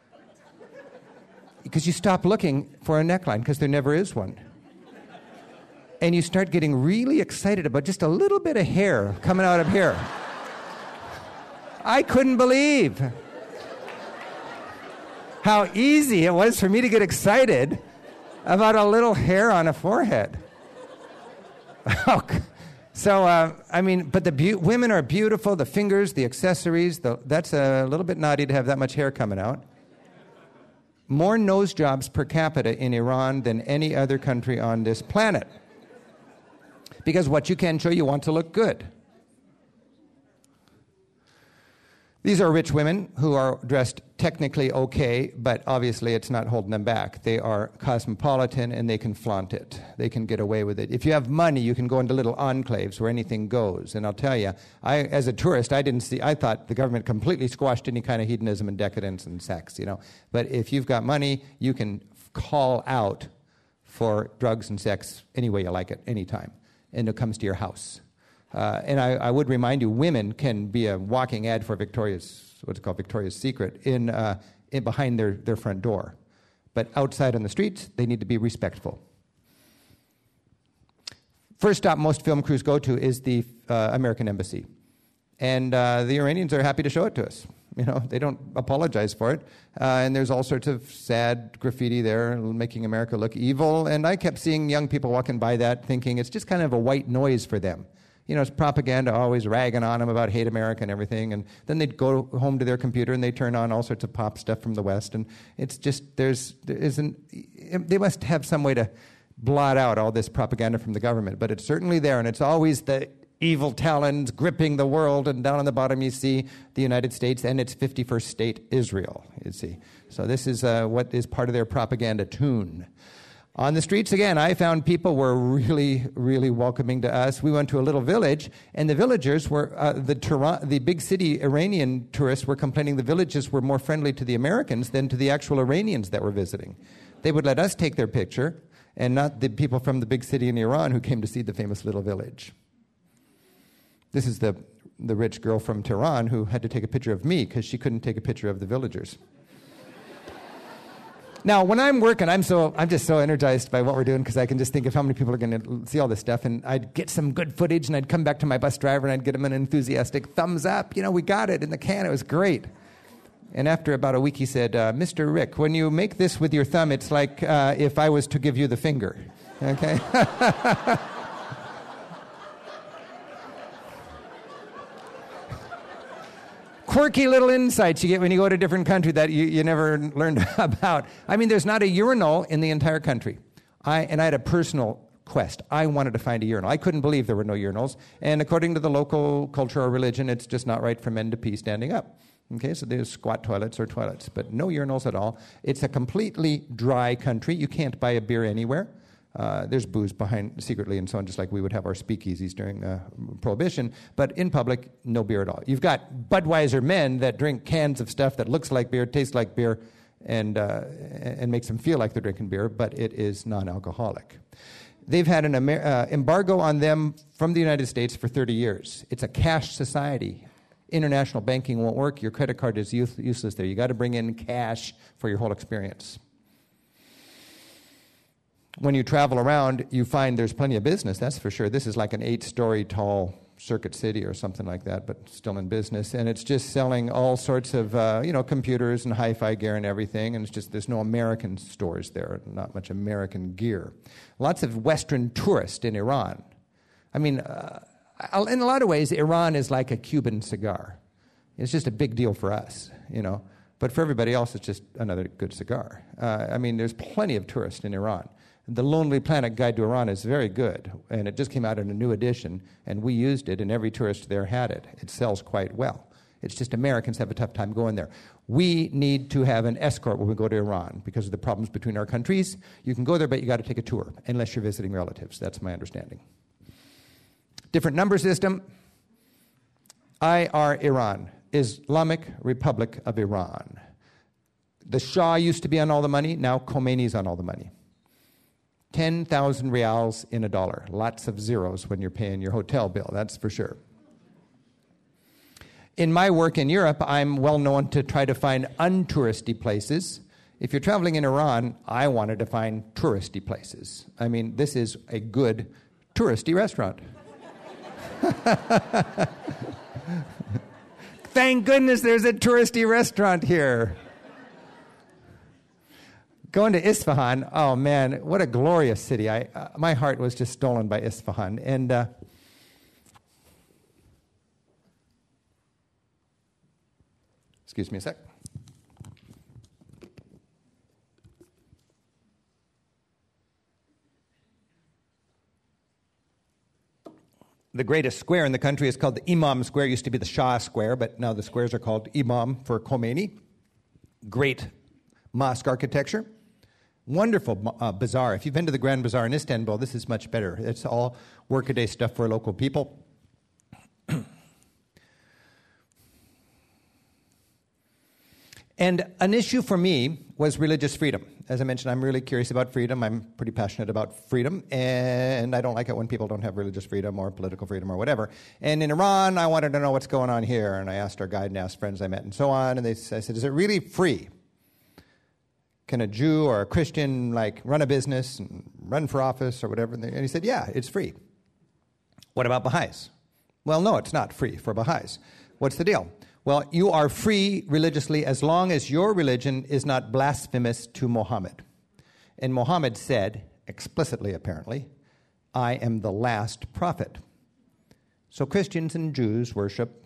Because you stop looking for a neckline, because there never is one. And you start getting really excited about just a little bit of hair coming out of here. I couldn't believe how easy it was for me to get excited about a little hair on a forehead. So, but women are beautiful, the fingers, the accessories, that's a little bit naughty to have that much hair coming out. More nose jobs per capita in Iran than any other country on this planet. Because what you can show, you want to look good. These are rich women who are dressed technically okay, but obviously it's not holding them back. They are cosmopolitan and they can flaunt it. They can get away with it. If you have money, you can go into little enclaves where anything goes. And I'll tell you, as a tourist, I thought the government completely squashed any kind of hedonism and decadence and sex, But if you've got money, you can call out for drugs and sex any way you like it, anytime. And it comes to your house. And I would remind you, women can be a walking ad for Victoria's Secret in behind their front door. But outside on the streets, they need to be respectful. First stop most film crews go to is the American Embassy. And the Iranians are happy to show it to us. You know, they don't apologize for it. And there's all sorts of sad graffiti there, making America look evil. And I kept seeing young people walking by that thinking it's just kind of a white noise for them. You know, it's propaganda always ragging on them about hate America and everything. And then they'd go home to their computer and they turn on all sorts of pop stuff from the West. And it's just, they must have some way to blot out all this propaganda from the government. But it's certainly there. And it's always the evil talons gripping the world. And down on the bottom you see the United States and its 51st state, Israel, you see. So this is what is part of their propaganda tune. On the streets, again, I found people were really, really welcoming to us. We went to a little village, and the villagers were, the big city Iranian tourists were complaining the villages were more friendly to the Americans than to the actual Iranians that were visiting. They would let us take their picture, and not the people from the big city in Iran who came to see the famous little village. This is the rich girl from Tehran who had to take a picture of me because she couldn't take a picture of the villagers. Now, when I'm working, I'm just so energized by what we're doing because I can just think of how many people are going to see all this stuff. And I'd get some good footage, and I'd come back to my bus driver, and I'd get him an enthusiastic thumbs up. You know, we got it in the can. It was great. And after about a week, he said, Mr. Rick, when you make this with your thumb, it's like if I was to give you the finger. Okay? Quirky little insights you get when you go to a different country that you never learned about. I mean, there's not a urinal in the entire country. I had a personal quest. I wanted to find a urinal. I couldn't believe there were no urinals. And according to the local culture or religion, it's just not right for men to pee standing up. Okay, so there's squat toilets or toilets, but no urinals at all. It's a completely dry country. You can't buy a beer anywhere. There's booze behind secretly and so on, just like we would have our speakeasies during Prohibition. But in public, no beer at all. You've got Budweiser men that drink cans of stuff that looks like beer, tastes like beer, and makes them feel like they're drinking beer, but it is non-alcoholic. They've had an embargo on them from the United States for 30 years. It's a cash society. International banking won't work. Your credit card is useless there. You got to bring in cash for your whole experience. When you travel around, you find there's plenty of business, that's for sure. This is like an 8-story tall Circuit City or something like that, but still in business. And it's just selling all sorts of, computers and hi-fi gear and everything. And it's just there's no American stores there, not much American gear. Lots of Western tourists in Iran. I mean, in a lot of ways, Iran is like a Cuban cigar. It's just a big deal for us, you know. But for everybody else, it's just another good cigar. There's plenty of tourists in Iran. The Lonely Planet Guide to Iran is very good, and it just came out in a new edition, and we used it, and every tourist there had it. It sells quite well. It's just Americans have a tough time going there. We need to have an escort when we go to Iran because of the problems between our countries. You can go there, but you got to take a tour, unless you're visiting relatives. That's my understanding. Different number system. Iran, Islamic Republic of Iran. The Shah used to be on all the money. Now Khomeini's on all the money. 10,000 rials in $1. Lots of zeros when you're paying your hotel bill, that's for sure. In my work in Europe, I'm well known to try to find untouristy places. If you're traveling in Iran, I wanted to find touristy places. I mean, this is a good touristy restaurant. Thank goodness there's a touristy restaurant here. Going to Isfahan, oh man, what a glorious city. My heart was just stolen by Isfahan. And excuse me a sec. The greatest square in the country is called the Imam Square. It used to be the Shah Square, but now the squares are called Imam for Khomeini. Great mosque architecture. Wonderful bazaar. If you've been to the Grand Bazaar in Istanbul, this is much better. It's all workaday stuff for local people. And an issue for me was religious freedom. As I mentioned, I'm really curious about freedom. I'm pretty passionate about freedom, and I don't like it when people don't have religious freedom or political freedom or whatever. And in Iran, I wanted to know what's going on here, and I asked our guide and asked friends I met and so on, and I said, is it really free? can a Jew or a Christian like run a business and run for office or whatever? And he said, yeah, it's free. What about Baha'is? Well, no, it's not free for Baha'is. What's the deal? Well, you are free religiously as long as your religion is not blasphemous to Muhammad. And Muhammad said, explicitly apparently, I am the last prophet. So Christians and Jews worship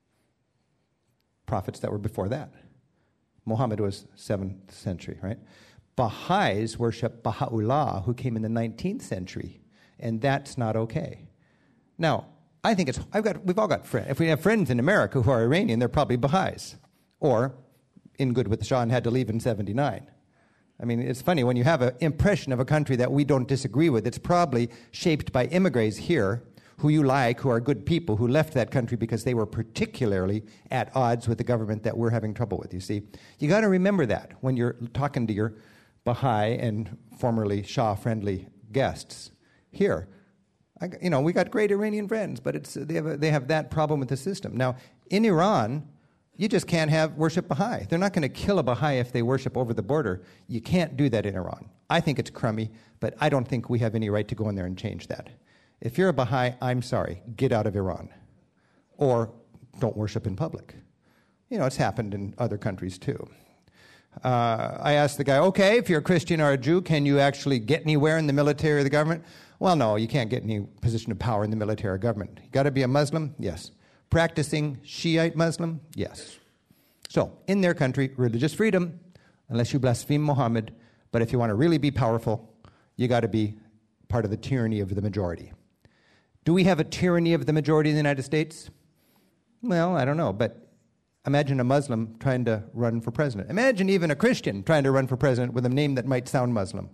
prophets that were before that. Muhammad was 7th century, right? Baha'is worship Baha'u'llah, who came in the 19th century, and that's not okay. Now, I think we've all got friends. If we have friends in America who are Iranian, they're probably Baha'is, or in good with the Shah and had to leave in 79. I mean, it's funny, when you have an impression of a country that we don't disagree with, it's probably shaped by immigrants here who you like, who are good people, who left that country because they were particularly at odds with the government that we're having trouble with, you see. You got to remember that when you're talking to your Baha'i and formerly Shah-friendly guests here. We got great Iranian friends, but they have that problem with the system. Now, in Iran, you just can't worship Baha'i. They're not going to kill a Baha'i if they worship over the border. You can't do that in Iran. I think it's crummy, but I don't think we have any right to go in there and change that. If you're a Baha'i, I'm sorry, get out of Iran. Or don't worship in public. It's happened in other countries too. I asked the guy, okay, if you're a Christian or a Jew, can you actually get anywhere in the military or the government? Well, no, you can't get any position of power in the military or government. You got to be a Muslim? Yes. Practicing Shiite Muslim? Yes. So, in their country, religious freedom, unless you blaspheme Muhammad, but if you want to really be powerful, you got to be part of the tyranny of the majority. Do we have a tyranny of the majority in the United States? Well, I don't know, but imagine a Muslim trying to run for president. Imagine even a Christian trying to run for president with a name that might sound Muslim.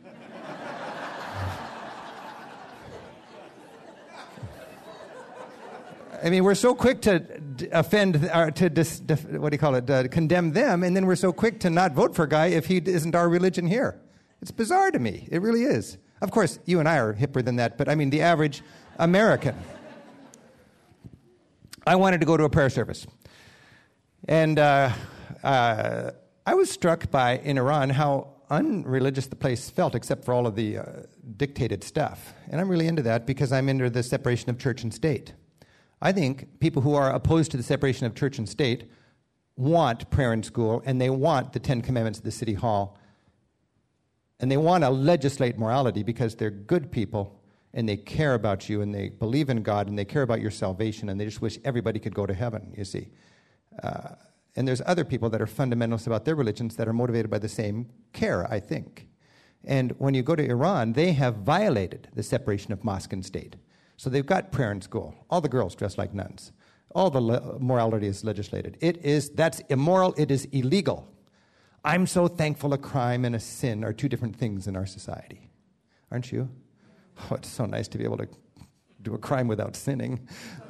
I mean, we're so quick to offend, or to condemn them, and then we're so quick to not vote for a guy if he isn't our religion here. It's bizarre to me. It really is. Of course, you and I are hipper than that, but I mean the average American. I wanted to go to a prayer service. And I was struck by, in Iran, how unreligious the place felt, except for all of the dictated stuff. And I'm really into that because I'm into the separation of church and state. I think people who are opposed to the separation of church and state want prayer in school, and they want the 10 Commandments of the City Hall. And they want to legislate morality because they're good people, and they care about you, and they believe in God, and they care about your salvation, and they just wish everybody could go to heaven, you see. And there's other people that are fundamentalists about their religions that are motivated by the same care, I think. And when you go to Iran, they have violated the separation of mosque and state. So they've got prayer in school. All the girls dress like nuns. All the morality is legislated. That's immoral. It is illegal. I'm so thankful a crime and a sin are two different things in our society. Aren't you? Oh, it's so nice to be able to do a crime without sinning.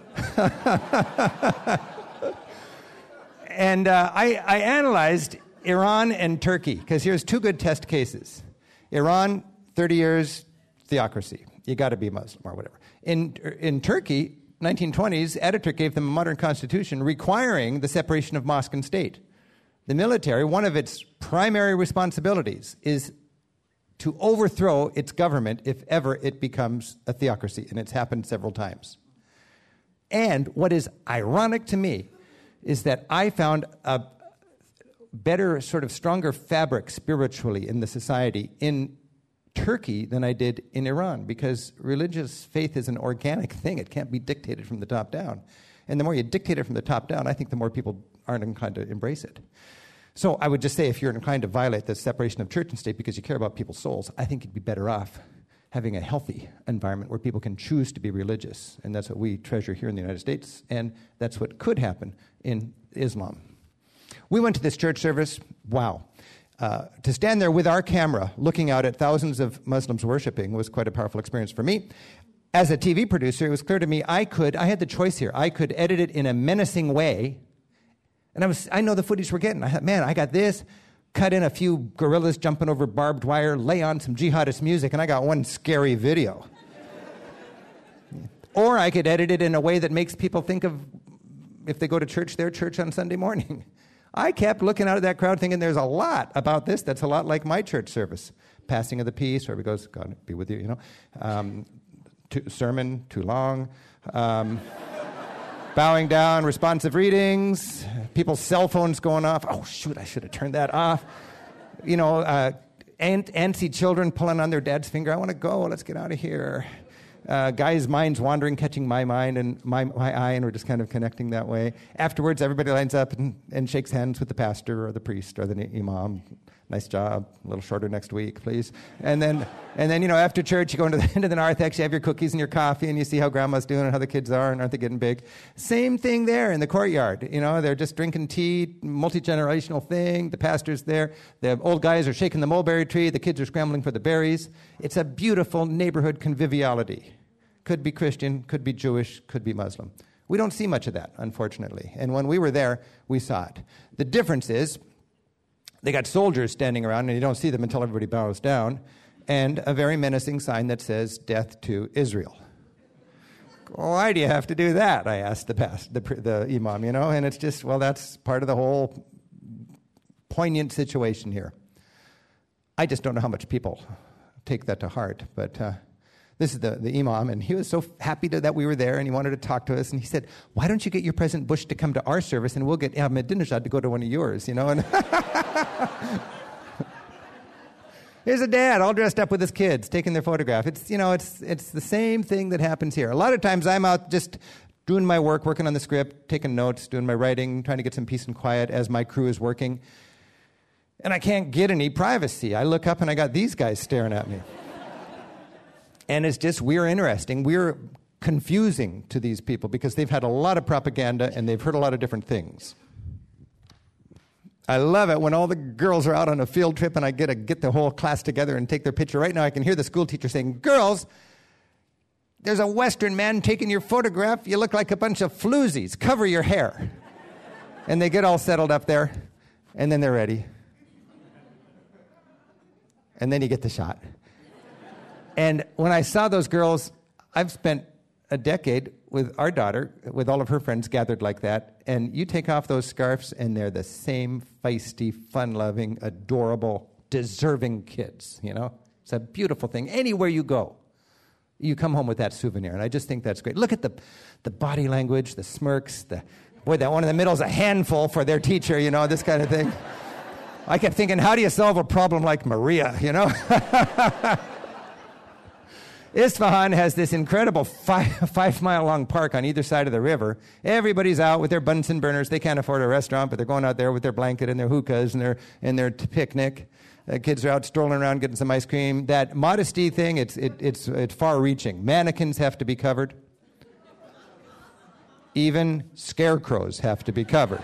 And I analyzed Iran and Turkey, because here's two good test cases. Iran, 30 years, theocracy. You got to be Muslim or whatever. In Turkey, 1920s, Ataturk gave them a modern constitution requiring the separation of mosque and state. The military, one of its primary responsibilities is to overthrow its government if ever it becomes a theocracy, and it's happened several times. And what is ironic to me is that I found a better, sort of stronger fabric spiritually in the society in Turkey than I did in Iran, because religious faith is an organic thing. It can't be dictated from the top down. And the more you dictate it from the top down, I think the more people aren't inclined to embrace it. So I would just say, if you're inclined to violate the separation of church and state because you care about people's souls, I think you'd be better off having a healthy environment where people can choose to be religious. And that's what we treasure here in the United States, and that's what could happen in Islam. We went to this church service. Wow. To stand there with our camera looking out at thousands of Muslims worshiping was quite a powerful experience for me. As a TV producer, it was clear to me I had the choice here. I could edit it in a menacing way, and I know the footage we're getting. I thought, man, I got this, cut in a few gorillas jumping over barbed wire, lay on some jihadist music, and I got one scary video. Or I could edit it in a way that makes people think of, if they go to church, their church on Sunday morning. I kept looking out at that crowd thinking there's a lot about this that's a lot like my church service. Passing of the peace, where everybody goes, God be with you, sermon, too long. Bowing down, responsive readings, people's cell phones going off. Oh, shoot, I should have turned that off. Antsy children pulling on their dad's finger. I want to go. Let's get out of here. Guys' minds wandering, catching my mind and my eye, and we're just kind of connecting that way. Afterwards, everybody lines up and shakes hands with the pastor or the priest or the imam. Nice job. A little shorter next week, please. And then, after church, you go into the narthex, you have your cookies and your coffee, and you see how grandma's doing and how the kids are, and aren't they getting big? Same thing there in the courtyard. They're just drinking tea, multi-generational thing. The pastor's there. The old guys are shaking the mulberry tree. The kids are scrambling for the berries. It's a beautiful neighborhood conviviality. Could be Christian, could be Jewish, could be Muslim. We don't see much of that, unfortunately. And when we were there, we saw it. The difference is, they got soldiers standing around, and you don't see them until everybody bows down, and a very menacing sign that says, "Death to Israel." Why do you have to do that? I asked the imam, and it's just, well, that's part of the whole poignant situation here. I just don't know how much people take that to heart, but this is the imam, and he was so happy that we were there, and he wanted to talk to us, and he said, "Why don't you get your President Bush to come to our service, and we'll get Ahmadinejad to go to one of yours," And here's a dad all dressed up with his kids, taking their photograph. It's the same thing that happens here. A lot of times I'm out just doing my work, working on the script, taking notes, doing my writing, trying to get some peace and quiet as my crew is working, and I can't get any privacy. I look up, and I got these guys staring at me. And it's just, we're interesting. We're confusing to these people because they've had a lot of propaganda and they've heard a lot of different things. I love it when all the girls are out on a field trip and I get the whole class together and take their picture. Right now I can hear the school teacher saying, "Girls, there's a Western man taking your photograph. You look like a bunch of floozies. Cover your hair." And they get all settled up there, and then they're ready. And then you get the shot. And when I saw those girls, I've spent a decade with our daughter, with all of her friends gathered like that, and you take off those scarves, and they're the same feisty, fun-loving, adorable, deserving kids, It's a beautiful thing. Anywhere you go, you come home with that souvenir, and I just think that's great. Look at the body language, the smirks, that one in the middle is a handful for their teacher, this kind of thing. I kept thinking, how do you solve a problem like Maria, Isfahan has this incredible 5-mile-long park on either side of the river. Everybody's out with their Bunsen burners. They can't afford a restaurant, but they're going out there with their blanket and their hookahs and their picnic. Kids are out strolling around getting some ice cream. That modesty thing, it's far-reaching. Mannequins have to be covered. Even scarecrows have to be covered.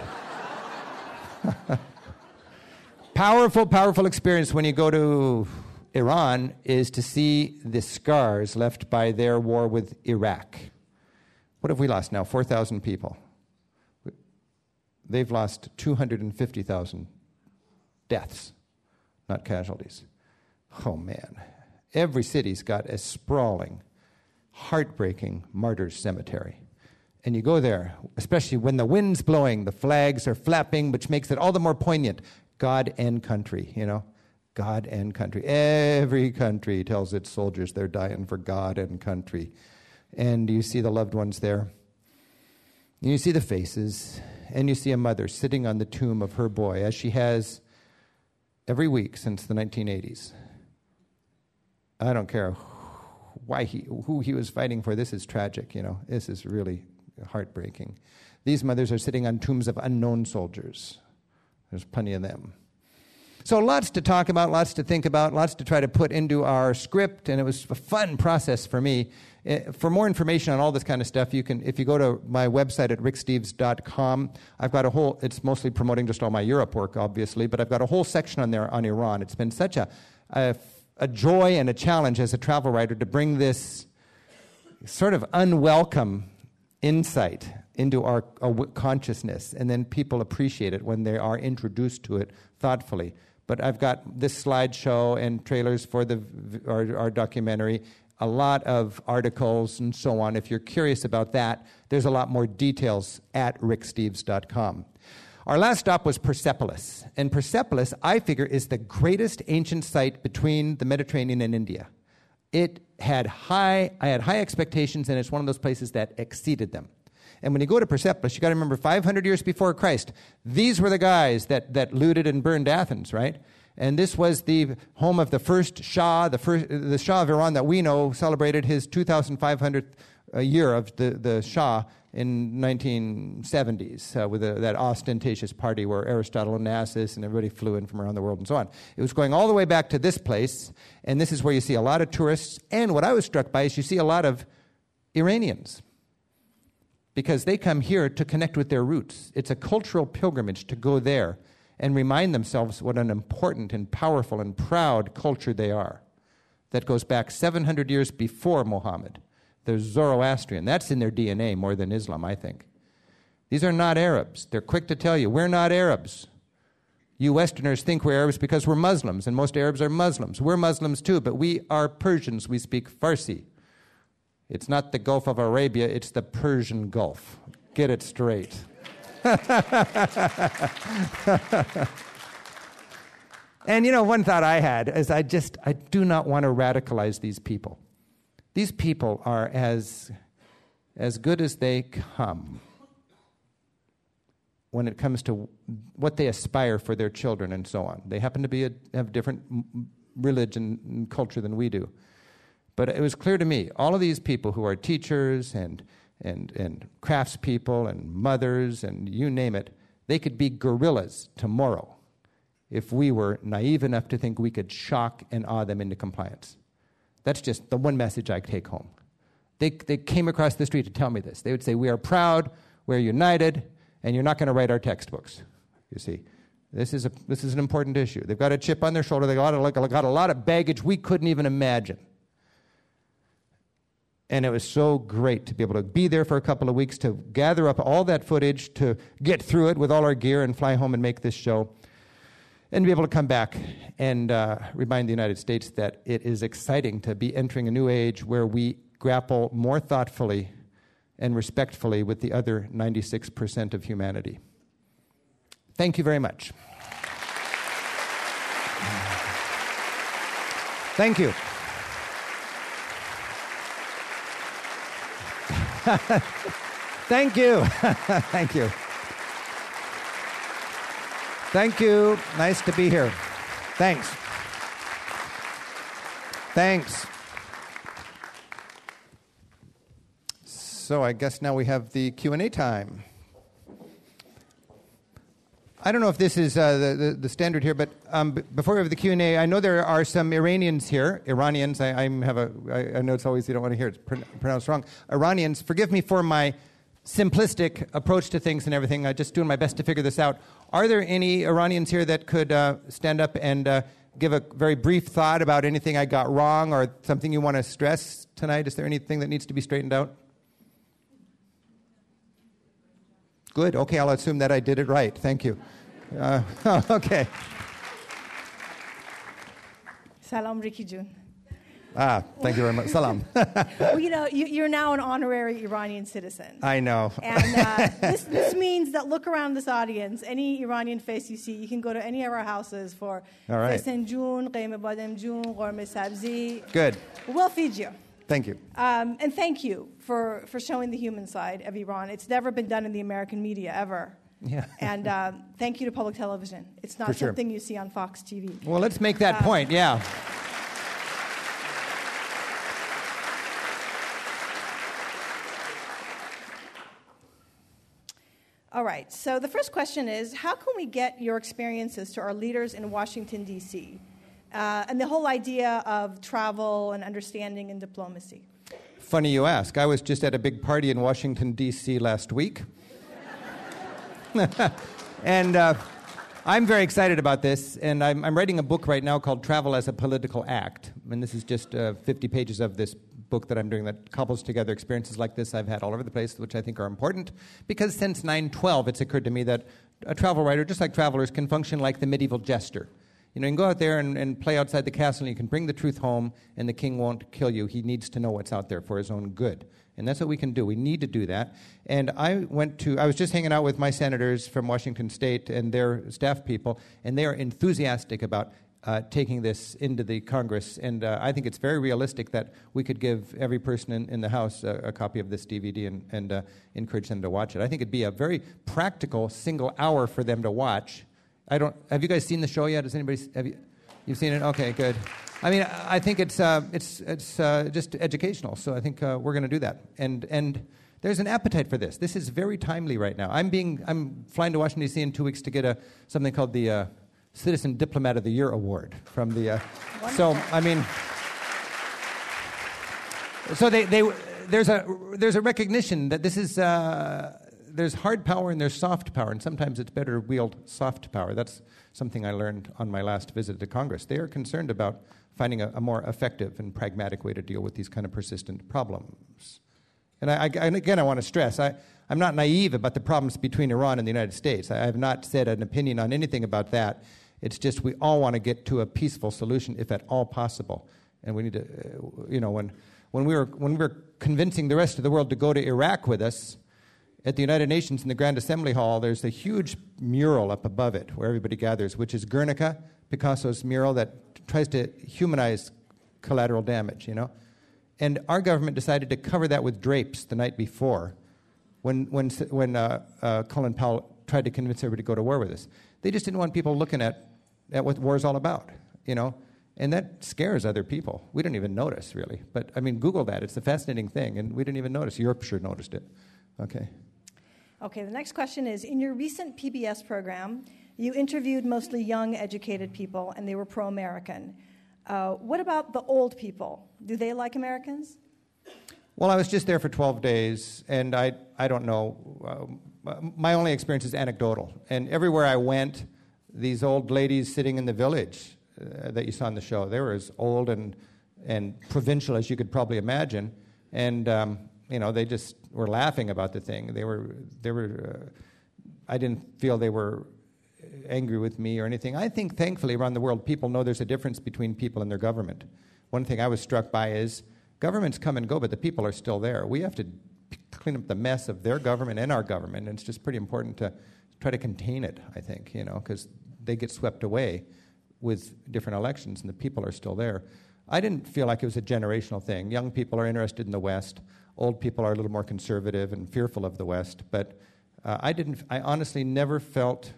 Powerful experience when you go to Iran is to see the scars left by their war with Iraq. What have we lost now? 4,000 people. They've lost 250,000 deaths, not casualties. Oh, man. Every city's got a sprawling, heartbreaking martyrs' cemetery. And you go there, especially when the wind's blowing, the flags are flapping, which makes it all the more poignant. God and country, God and country. Every country tells its soldiers they're dying for God and country. And you see the loved ones there. And you see the faces. And you see a mother sitting on the tomb of her boy, as she has every week since the 1980s. I don't care who he was fighting for. This is tragic, This is really heartbreaking. These mothers are sitting on tombs of unknown soldiers. There's plenty of them. So lots to talk about, lots to think about, lots to try to put into our script, and it was a fun process for me. For more information on all this kind of stuff, if you go to my website at ricksteves.com, I've got a whole, it's mostly promoting just all my Europe work, obviously, but I've got a whole section on there on Iran. It's been such a joy and a challenge as a travel writer to bring this sort of unwelcome insight into our consciousness, and then people appreciate it when they are introduced to it thoughtfully. But I've got this slideshow and trailers for our documentary, a lot of articles and so on. If you're curious about that, there's a lot more details at ricksteves.com. Our last stop was Persepolis. And Persepolis, I figure, is the greatest ancient site between the Mediterranean and India. I had high expectations, and it's one of those places that exceeded them. And when you go to Persepolis, you got to remember 500 years before Christ, these were the guys that looted and burned Athens, right? And this was the home of the first Shah. The Shah of Iran that we know celebrated his 2,500th year of the Shah in 1970s with that ostentatious party where Aristotle and Onassis and everybody flew in from around the world and so on. It was going all the way back to this place, and this is where you see a lot of tourists. And what I was struck by is you see a lot of Iranians, because they come here to connect with their roots. It's a cultural pilgrimage to go there and remind themselves what an important and powerful and proud culture they are. That goes back 700 years before Muhammad. They're Zoroastrian. That's in their DNA more than Islam, I think. These are not Arabs. They're quick to tell you, we're not Arabs. You Westerners think we're Arabs because we're Muslims, and most Arabs are Muslims. We're Muslims too, but we are Persians. We speak Farsi. It's not the Gulf of Arabia, it's the Persian Gulf. Get it straight. And one thought I had is I do not want to radicalize these people. These people are as good as they come when it comes to what they aspire for their children and so on. They happen to have different religion and culture than we do. But it was clear to me, all of these people who are teachers and craftspeople and mothers and you name it, they could be guerrillas tomorrow if we were naive enough to think we could shock and awe them into compliance. That's just the one message I take home. They came across the street to tell me this. They would say, we are proud, we're united, and you're not going to write our textbooks. You see, this is an important issue. They've got a chip on their shoulder. They've got a lot of baggage we couldn't even imagine. And it was so great to be able to be there for a couple of weeks, to gather up all that footage, to get through it with all our gear and fly home and make this show, and be able to come back and remind the United States that it is exciting to be entering a new age where we grapple more thoughtfully and respectfully with the other 96% of humanity. Thank you very much. Thank you. Thank you. Thank you. Thank you. Nice to be here. Thanks. Thanks. So I guess now we have the Q&A time. I don't know if this is the standard here, but before we have the Q&A, I know there are some Iranians here. Iranians, I know it's always you don't want to hear it pronounced wrong. Iranians, forgive me for my simplistic approach to things and everything. I'm just doing my best to figure this out. Are there any Iranians here that could stand up and give a very brief thought about anything I got wrong or something you want to stress tonight? Is there anything that needs to be straightened out? Good. Okay, I'll assume that I did it right. Thank you. Okay. Salam, Ricky Jun. Thank you very much. Salam. Well, you're now an honorary Iranian citizen. I know. And this means that look around this audience. Any Iranian face you see, you can go to any of our houses for fesenjoon, qeime bademjoon, ghorme sabzi. Good. We'll feed you. Thank you. And thank you for showing the human side of Iran. It's never been done in the American media, ever. Yeah. And thank you to public television. It's not something you see on Fox TV. Well, let's make that point, yeah. All right, so the first question is, how can we get your experiences to our leaders in Washington, D.C., and the whole idea of travel and understanding and diplomacy? Funny you ask. I was just at a big party in Washington, D.C. last week. And I'm very excited about this, and I'm writing a book right now called Travel as a Political Act. And this is just 50 pages of this book that I'm doing that couples together experiences like this I've had all over the place, which I think are important, because since 9/12 it's occurred to me that a travel writer, just like travelers, can function like the medieval jester. You can go out there and play outside the castle, and you can bring the truth home, and the king won't kill you. He needs to know what's out there for his own good. And that's what we can do. We need to do that. And I was just hanging out with my senators from Washington State and their staff people, and they are enthusiastic about taking this into the Congress. And I think it's very realistic that we could give every person in the House a copy of this DVD and encourage them to watch it. I think it'd be a very practical single hour for them to watch. Have you guys seen the show yet? You've seen it? Okay, good. I mean, I think it's just educational, so I think we're going to do that. And there's an appetite for this. This is very timely right now. I'm flying to Washington, D.C. in 2 weeks to get something called the Citizen Diplomat of the Year Award from the... so, I mean... So there's a recognition that this is... there's hard power and there's soft power, and sometimes it's better to wield soft power. That's something I learned on my last visit to Congress. They are concerned about finding a more effective and pragmatic way to deal with these kind of persistent problems. And again, I want to stress, I'm not naive about the problems between Iran and the United States. I have not said an opinion on anything about that. It's just we all want to get to a peaceful solution, if at all possible. And we need to, when we were convincing the rest of the world to go to Iraq with us, at the United Nations in the Grand Assembly Hall, there's a huge mural up above it where everybody gathers, which is Guernica, Picasso's mural that tries to humanize collateral damage, And our government decided to cover that with drapes the night before when Colin Powell tried to convince everybody to go to war with us. They just didn't want people looking at what war is all about, And that scares other people. We didn't even notice, really. But, Google that. It's a fascinating thing, and we didn't even notice. Europe sure noticed it. Okay, the next question is, in your recent PBS program, you interviewed mostly young, educated people, and they were pro-American. What about the old people? Do they like Americans? Well, I was just there for 12 days, and I don't know. My only experience is anecdotal. And everywhere I went, these old ladies sitting in the village that you saw in the show, they were as old and provincial as you could probably imagine. And, they just were laughing about the thing. They were. I didn't feel they were angry with me or anything. I think, thankfully, around the world, people know there's a difference between people and their government. One thing I was struck by is governments come and go, but the people are still there. We have to clean up the mess of their government and our government, and it's just pretty important to try to contain it, I think, because they get swept away with different elections, and the people are still there. I didn't feel like it was a generational thing. Young people are interested in the West. Old people are a little more conservative and fearful of the West. But I honestly never felt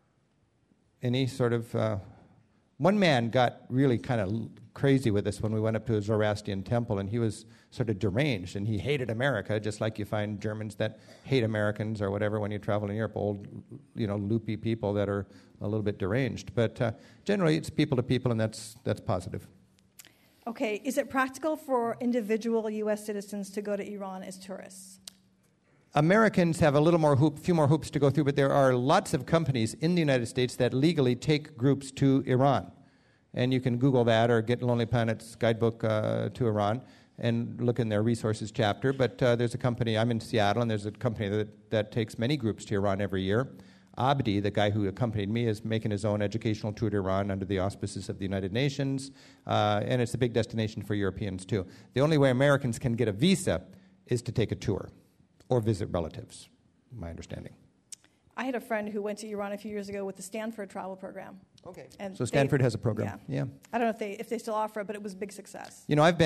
any sort of... one man got really kind of crazy with us when we went up to a Zoroastrian temple, and he was sort of deranged, and he hated America, just like you find Germans that hate Americans or whatever when you travel in Europe, old, loopy people that are a little bit deranged. But generally, it's people to people, and that's positive. Okay, is it practical for individual U.S. citizens to go to Iran as tourists? Americans have a few more hoops to go through, but there are lots of companies in the United States that legally take groups to Iran. And you can Google that or get Lonely Planet's guidebook to Iran and look in their resources chapter. But there's a company, I'm in Seattle, and there's a company that takes many groups to Iran every year. Abdi, the guy who accompanied me, is making his own educational tour to Iran under the auspices of the United Nations, and it's a big destination for Europeans, too. The only way Americans can get a visa is to take a tour or visit relatives, my understanding. I had a friend who went to Iran a few years ago with the Stanford travel program. Okay. And so Stanford has a program. Yeah. I don't know if they still offer it, but it was a big success.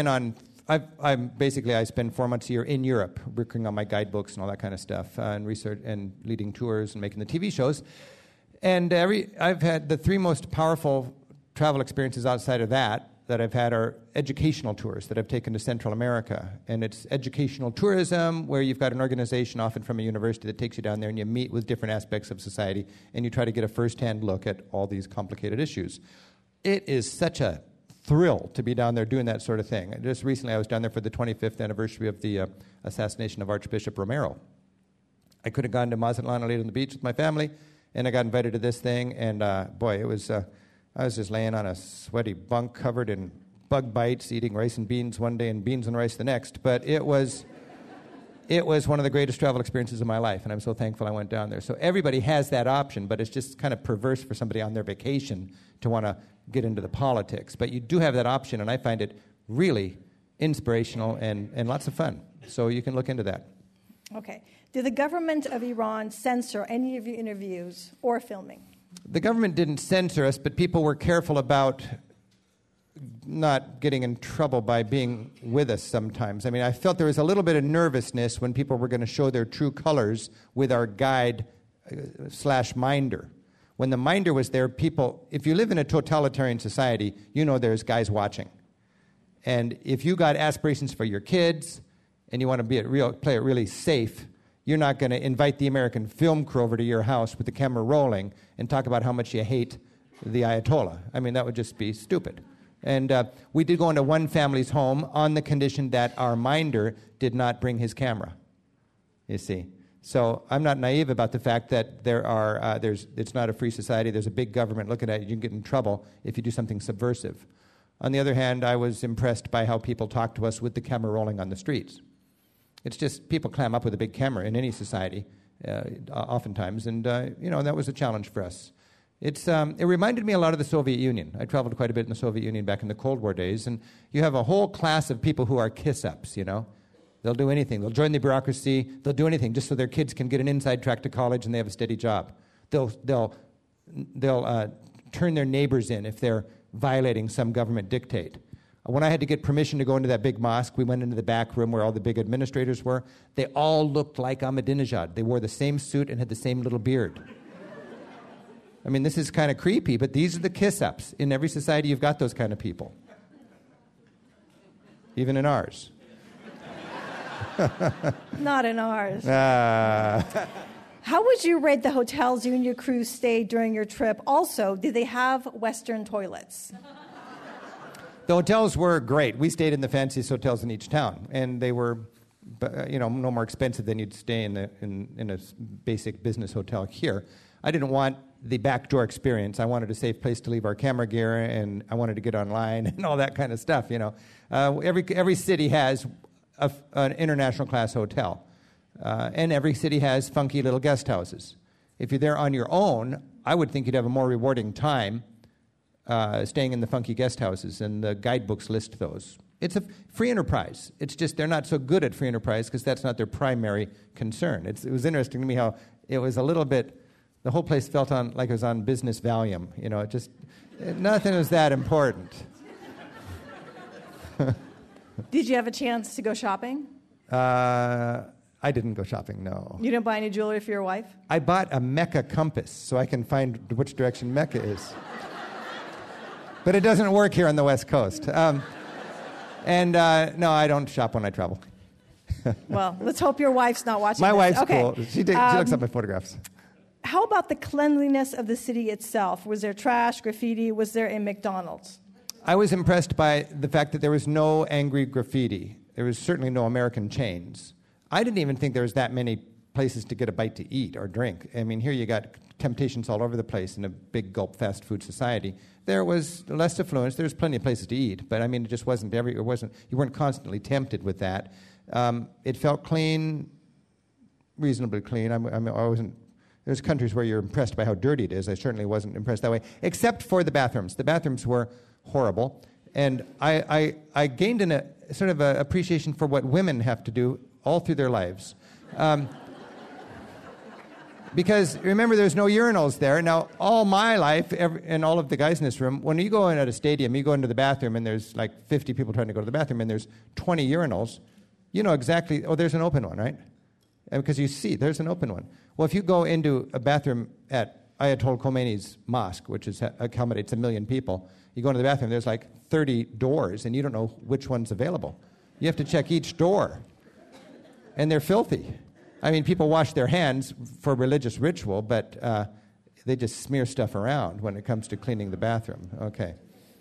I spend 4 months a year in Europe, working on my guidebooks and all that kind of stuff, and research and leading tours and making the TV shows. And I've had the three most powerful travel experiences outside of that I've had are educational tours that I've taken to Central America. And it's educational tourism where you've got an organization, often from a university, that takes you down there and you meet with different aspects of society and you try to get a first-hand look at all these complicated issues. It is such a thrill to be down there doing that sort of thing. Just recently I was down there for the 25th anniversary of the assassination of Archbishop Romero. I could have gone to Mazatlan and laid on the beach with my family, and I got invited to this thing, and it was... I was just laying on a sweaty bunk covered in bug bites, eating rice and beans one day and beans and rice the next. But it was one of the greatest travel experiences of my life, and I'm so thankful I went down there. So everybody has that option, but it's just kind of perverse for somebody on their vacation to want to get into the politics. But you do have that option, and I find it really inspirational and lots of fun. So you can look into that. Okay. Did the government of Iran censor any of your interviews or filming? The government didn't censor us, but people were careful about not getting in trouble by being with us sometimes. I mean, I felt there was a little bit of nervousness when people were going to show their true colors with our guide / minder. When the minder was there, people, if you live in a totalitarian society, you know there's guys watching. And if you got aspirations for your kids and you want to play it really safe, you're not going to invite the American film crew over to your house with the camera rolling and talk about how much you hate the Ayatollah. I mean, that would just be stupid. And we did go into one family's home on the condition that our minder did not bring his camera, you see. So I'm not naive about the fact that it's not a free society. There's a big government looking at you. You can get in trouble if you do something subversive. On the other hand, I was impressed by how people talk to us with the camera rolling on the streets. It's just people clam up with a big camera in any society, oftentimes, and that was a challenge for us. It reminded me a lot of the Soviet Union. I traveled quite a bit in the Soviet Union back in the Cold War days, and you have a whole class of people who are kiss-ups, you know. They'll do anything. They'll join the bureaucracy. They'll do anything just so their kids can get an inside track to college and they have a steady job. They'll turn their neighbors in if they're violating some government dictate. When I had to get permission to go into that big mosque, we went into the back room where all the big administrators were. They all looked like Ahmadinejad. They wore the same suit and had the same little beard. I mean, this is kind of creepy, but these are the kiss-ups. In every society, you've got those kind of people. Even in ours. Not in ours. How would you rate the hotels you and your crew stayed during your trip? Also, did they have Western toilets? The hotels were great. We stayed in the fanciest hotels in each town, and they were, no more expensive than you'd stay in a basic business hotel here. I didn't want the backdoor experience. I wanted a safe place to leave our camera gear, and I wanted to get online and all that kind of stuff. Every city has an international class hotel, and every city has funky little guest houses. If you're there on your own, I would think you'd have a more rewarding time staying in the funky guest houses, and the guidebooks list those. It's a free enterprise. It's just they're not so good at free enterprise because that's not their primary concern. It was interesting to me how it was a little bit, the whole place felt like it was on business Valium. Nothing was that important. Did you have a chance to go shopping? I didn't go shopping, no. You didn't buy any jewelry for your wife? I bought a Mecca compass so I can find which direction Mecca is. But it doesn't work here on the West Coast. No, I don't shop when I travel. Well, let's hope your wife's not watching My this. wife's okay. cool. She looks up my photographs. How about the cleanliness of the city itself? Was there trash, graffiti? Was there a McDonald's? I was impressed by the fact that there was no angry graffiti. There was certainly no American chains. I didn't even think there was that many places to get a bite to eat or drink. I mean, here you got temptations all over the place in a big gulp fast food society. There was less affluence. There was plenty of places to eat, but I mean, it just wasn't you weren't constantly tempted with that. It felt clean, reasonably clean. I wasn't. There's countries where you're impressed by how dirty it is. I certainly wasn't impressed that way, except for the bathrooms. The bathrooms were horrible, and I gained a sort of an appreciation for what women have to do all through their lives. Because, remember, there's no urinals there. Now, all my life, and all of the guys in this room, when you go in at a stadium, you go into the bathroom, and there's like 50 people trying to go to the bathroom, and there's 20 urinals, you know exactly, there's an open one, right? Because you see, there's an open one. Well, if you go into a bathroom at Ayatollah Khomeini's mosque, which accommodates 1 million people, you go into the bathroom, there's like 30 doors, and you don't know which one's available. You have to check each door, and they're filthy. I mean, people wash their hands for religious ritual, but they just smear stuff around when it comes to cleaning the bathroom. Okay.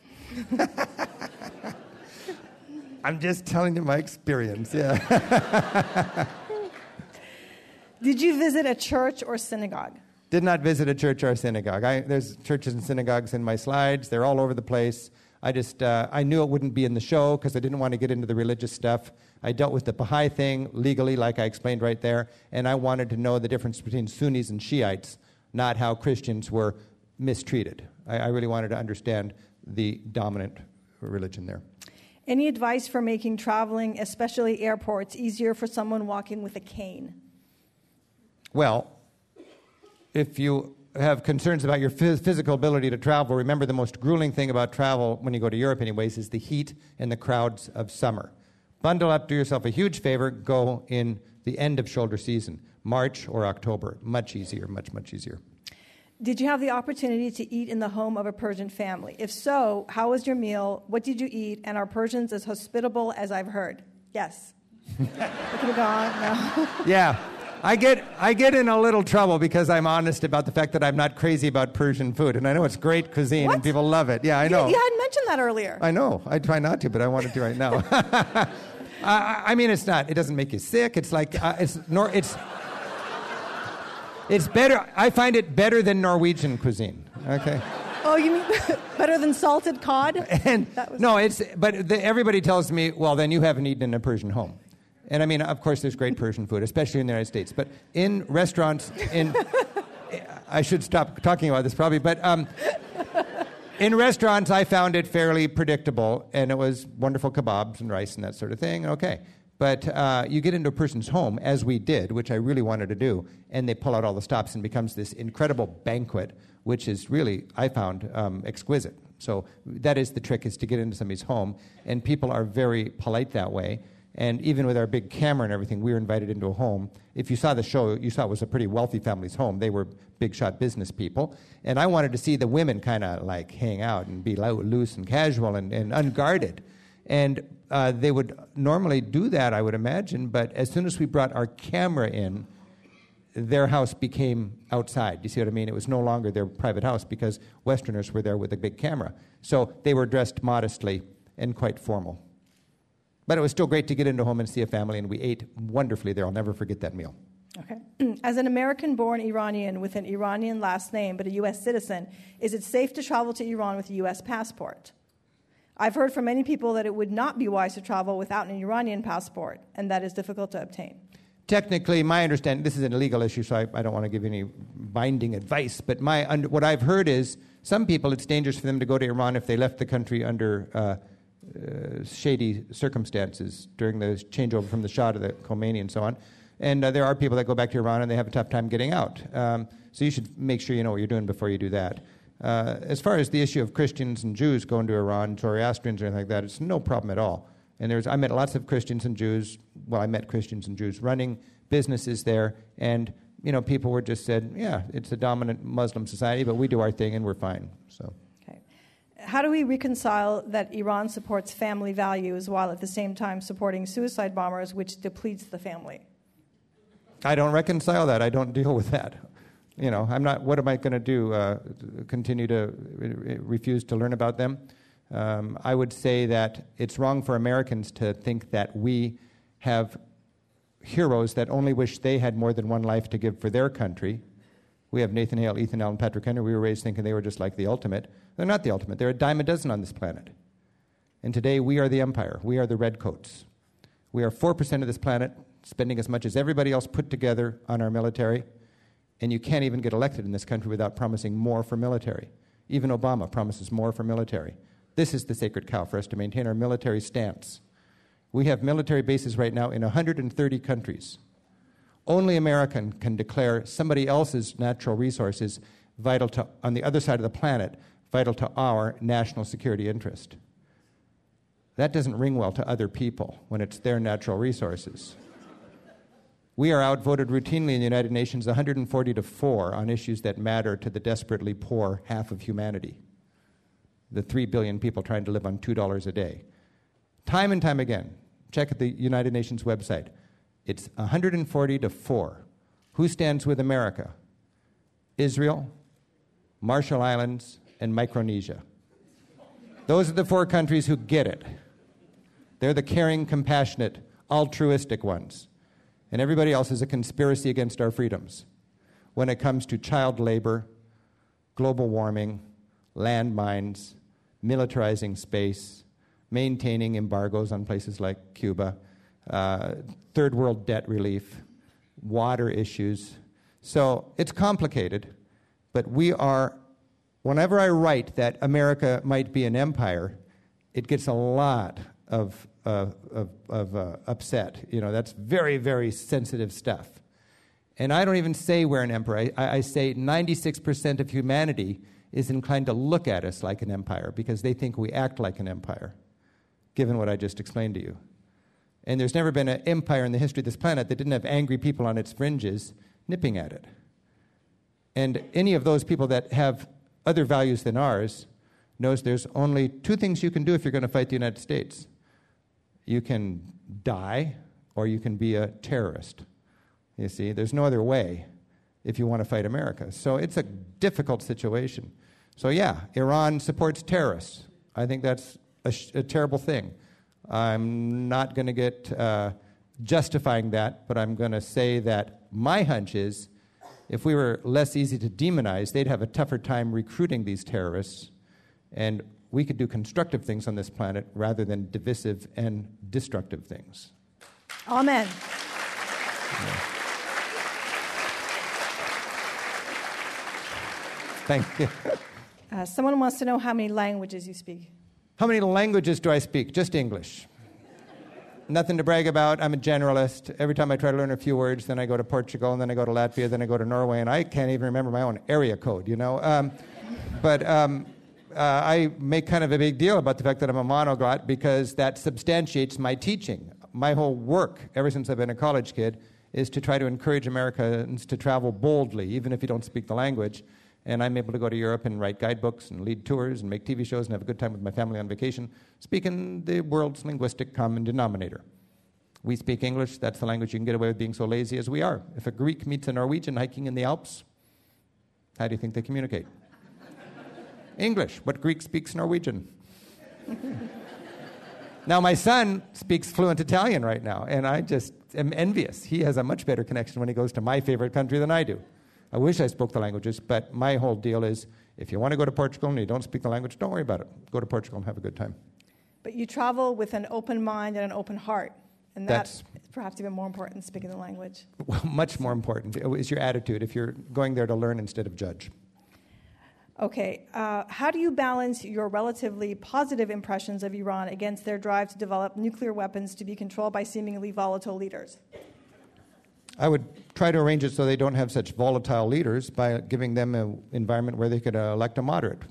I'm just telling you my experience, yeah. Did you visit a church or synagogue? Did not visit a church or a synagogue. There's churches and synagogues in my slides. They're all over the place. I knew it wouldn't be in the show because I didn't want to get into the religious stuff. I dealt with the Baha'i thing legally, like I explained right there, and I wanted to know the difference between Sunnis and Shiites, not how Christians were mistreated. I really wanted to understand the dominant religion there. Any advice for making traveling, especially airports, easier for someone walking with a cane? Well, if you have concerns about your physical ability to travel, remember the most grueling thing about travel, when you go to Europe anyways, is the heat and the crowds of summer. Bundle up, do yourself a huge favor, go in the end of shoulder season, March or October. Much easier, much, much easier. Did you have the opportunity to eat in the home of a Persian family? If so, how was your meal? What did you eat? And are Persians as hospitable as I've heard? Yes. We could have gone. No. Yeah. I get in a little trouble because I'm honest about the fact that I'm not crazy about Persian food. And I know it's great cuisine What? and people love it. Yeah, I know. You hadn't mentioned that earlier. I know. I try not to, but I wanted to right now. I mean, it's not. It doesn't make you sick. It's like it's better. I find it better than Norwegian cuisine. Okay. Oh, you mean better than salted cod? And everybody tells me, well, then you haven't eaten in a Persian home. And I mean, of course, there's great Persian food, especially in the United States. But in restaurants, I should stop talking about this probably, but in restaurants, I found it fairly predictable, and it was wonderful kebabs and rice and that sort of thing. Okay. But you get into a person's home, as we did, which I really wanted to do, and they pull out all the stops and becomes this incredible banquet, which is really, I found, exquisite. So that is the trick, is to get into somebody's home, and people are very polite that way. And even with our big camera and everything, we were invited into a home. If you saw the show, you saw it was a pretty wealthy family's home. They were big-shot business people. And I wanted to see the women kind of like hang out and be loose and casual and unguarded. And they would normally do that, I would imagine, but as soon as we brought our camera in, their house became outside. You see what I mean? It was no longer their private house because Westerners were there with a big camera. So they were dressed modestly and quite formal. But it was still great to get into a home and see a family, and we ate wonderfully there. I'll never forget that meal. Okay. As an American-born Iranian with an Iranian last name but a U.S. citizen, is it safe to travel to Iran with a U.S. passport? I've heard from many people that it would not be wise to travel without an Iranian passport, and that is difficult to obtain. Technically, my understanding, this is an illegal issue, so I don't want to give any binding advice, but what I've heard is some people, it's dangerous for them to go to Iran if they left the country under shady circumstances during the changeover from the Shah to the Khomeini and so on. And there are people that go back to Iran and they have a tough time getting out. So you should make sure you know what you're doing before you do that. As far as the issue of Christians and Jews going to Iran, Zoroastrians or anything like that, it's no problem at all. And I met lots of Christians and Jews. Well, I met Christians and Jews running businesses there, and people were just said, yeah, it's a dominant Muslim society, but we do our thing and we're fine. So. How do we reconcile that Iran supports family values while at the same time supporting suicide bombers, which depletes the family? I don't reconcile that. I don't deal with that. I'm not. What am I going to do? Continue to refuse to learn about them? I would say that it's wrong for Americans to think that we have heroes that only wish they had more than one life to give for their country. We have Nathan Hale, Ethan Allen, Patrick Henry. We were raised thinking they were just like the ultimate. They're not the ultimate. They're a dime a dozen on this planet. And today we are the empire. We are the redcoats. We are 4% of this planet, spending as much as everybody else put together on our military. And you can't even get elected in this country without promising more for military. Even Obama promises more for military. This is the sacred cow for us to maintain our military stance. We have military bases right now in 130 countries. Only America can declare somebody else's natural resources vital to, on the other side of the planet, vital to our national security interest. That doesn't ring well to other people when it's their natural resources. We are outvoted routinely in the United Nations 140-4 on issues that matter to the desperately poor half of humanity. The 3 billion people trying to live on $2 a day. Time and time again, check at the United Nations website. It's 140-4. Who stands with America? Israel, Marshall Islands, and Micronesia. Those are the 4 countries who get it. They're the caring, compassionate, altruistic ones. And everybody else is a conspiracy against our freedoms when it comes to child labor, global warming, landmines, militarizing space, maintaining embargoes on places like Cuba, third world debt relief, water issues. So it's complicated, but whenever I write that America might be an empire, it gets a lot of upset. That's very, very sensitive stuff. And I don't even say we're an empire. I say 96% of humanity is inclined to look at us like an empire because they think we act like an empire, given what I just explained to you. And there's never been an empire in the history of this planet that didn't have angry people on its fringes nipping at it. And any of those people that have other values than ours knows there's only two things you can do if you're going to fight the United States. You can die, or you can be a terrorist. You see, there's no other way if you want to fight America. So it's a difficult situation. So yeah, Iran supports terrorists. I think that's a terrible thing. I'm not going to get justifying that, but I'm going to say that my hunch is if we were less easy to demonize, they'd have a tougher time recruiting these terrorists, and we could do constructive things on this planet rather than divisive and destructive things. Amen. Yeah. Thank you. Someone wants to know how many languages you speak. How many languages do I speak? Just English. Nothing to brag about. I'm a generalist. Every time I try to learn a few words, then I go to Portugal, and then I go to Latvia, then I go to Norway, and I can't even remember my own area code, But I make kind of a big deal about the fact that I'm a monoglot because that substantiates my teaching. My whole work, ever since I've been a college kid, is to try to encourage Americans to travel boldly, even if you don't speak the language. And I'm able to go to Europe and write guidebooks and lead tours and make TV shows and have a good time with my family on vacation, speaking the world's linguistic common denominator. We speak English. That's the language you can get away with being so lazy as we are. If a Greek meets a Norwegian hiking in the Alps, how do you think they communicate? English. What Greek speaks Norwegian? Now, my son speaks fluent Italian right now, and I just am envious. He has a much better connection when he goes to my favorite country than I do. I wish I spoke the languages, but my whole deal is if you want to go to Portugal and you don't speak the language, don't worry about it. Go to Portugal and have a good time. But you travel with an open mind and an open heart, and that's perhaps even more important than speaking the language. Well, much more important is your attitude if you're going there to learn instead of judge. Okay, how do you balance your relatively positive impressions of Iran against their drive to develop nuclear weapons to be controlled by seemingly volatile leaders? I would try to arrange it so they don't have such volatile leaders by giving them an environment where they could elect a moderate,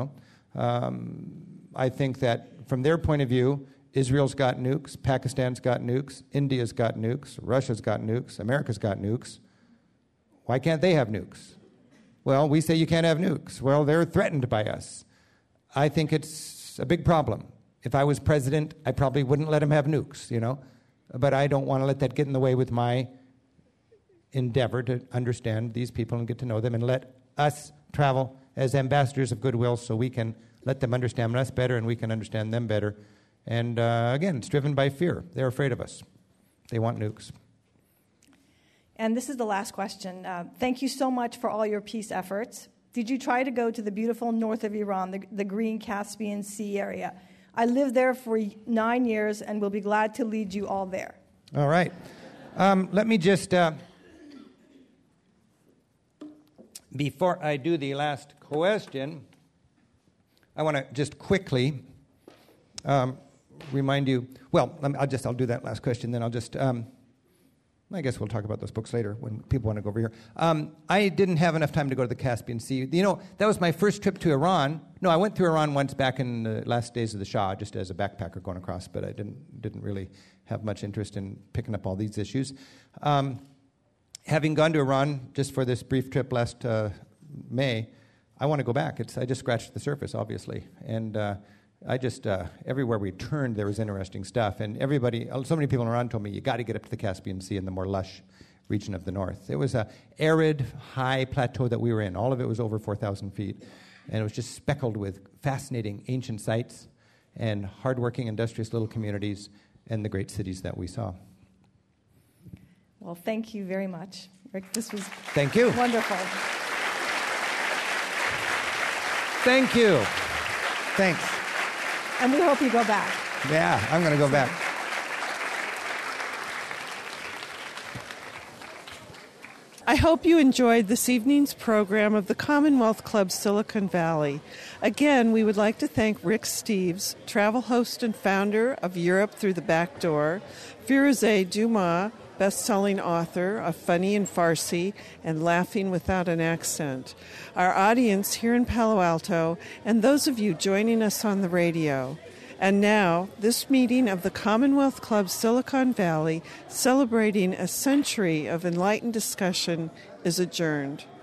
I think that from their point of view, Israel's got nukes, Pakistan's got nukes, India's got nukes, Russia's got nukes, America's got nukes. Why can't they have nukes? Well, we say you can't have nukes. Well, they're threatened by us. I think it's a big problem. If I was president, I probably wouldn't let them have nukes, But I don't want to let that get in the way with my endeavor to understand these people and get to know them and let us travel as ambassadors of goodwill so we can let them understand us better and we can understand them better. And again, it's driven by fear. They're afraid of us. They want nukes. And this is the last question. Thank you so much for all your peace efforts. Did you try to go to the beautiful north of Iran, the green Caspian Sea area? I lived there for 9 years and will be glad to lead you all there. All right. Let me just... Before I do the last question, I want to just quickly remind you. Well, I'll do that last question. Then I'll just. I guess we'll talk about those books later when people want to go over here. I didn't have enough time to go to the Caspian Sea. That was my first trip to Iran. No, I went through Iran once back in the last days of the Shah, just as a backpacker going across. But I didn't really have much interest in picking up all these issues. Having gone to Iran just for this brief trip last May, I want to go back. I just scratched the surface, obviously. And everywhere we turned, there was interesting stuff. And so many people in Iran told me, you got to get up to the Caspian Sea in the more lush region of the north. It was an arid, high plateau that we were in. All of it was over 4,000 feet. And it was just speckled with fascinating ancient sites and hardworking, industrious little communities and the great cities that we saw. Well, thank you very much, Rick. This was Thank you. Wonderful. Thank you. Thanks. And we hope you go back. Yeah, I'm going to go back. I hope you enjoyed this evening's program of the Commonwealth Club Silicon Valley. Again, we would like to thank Rick Steves, travel host and founder of Europe Through the Back Door, Firuzeh Dumas, best-selling author of Funny in Farsi and Laughing Without an Accent, our audience here in Palo Alto, and those of you joining us on the radio. And now, this meeting of the Commonwealth Club Silicon Valley, celebrating a century of enlightened discussion, is adjourned.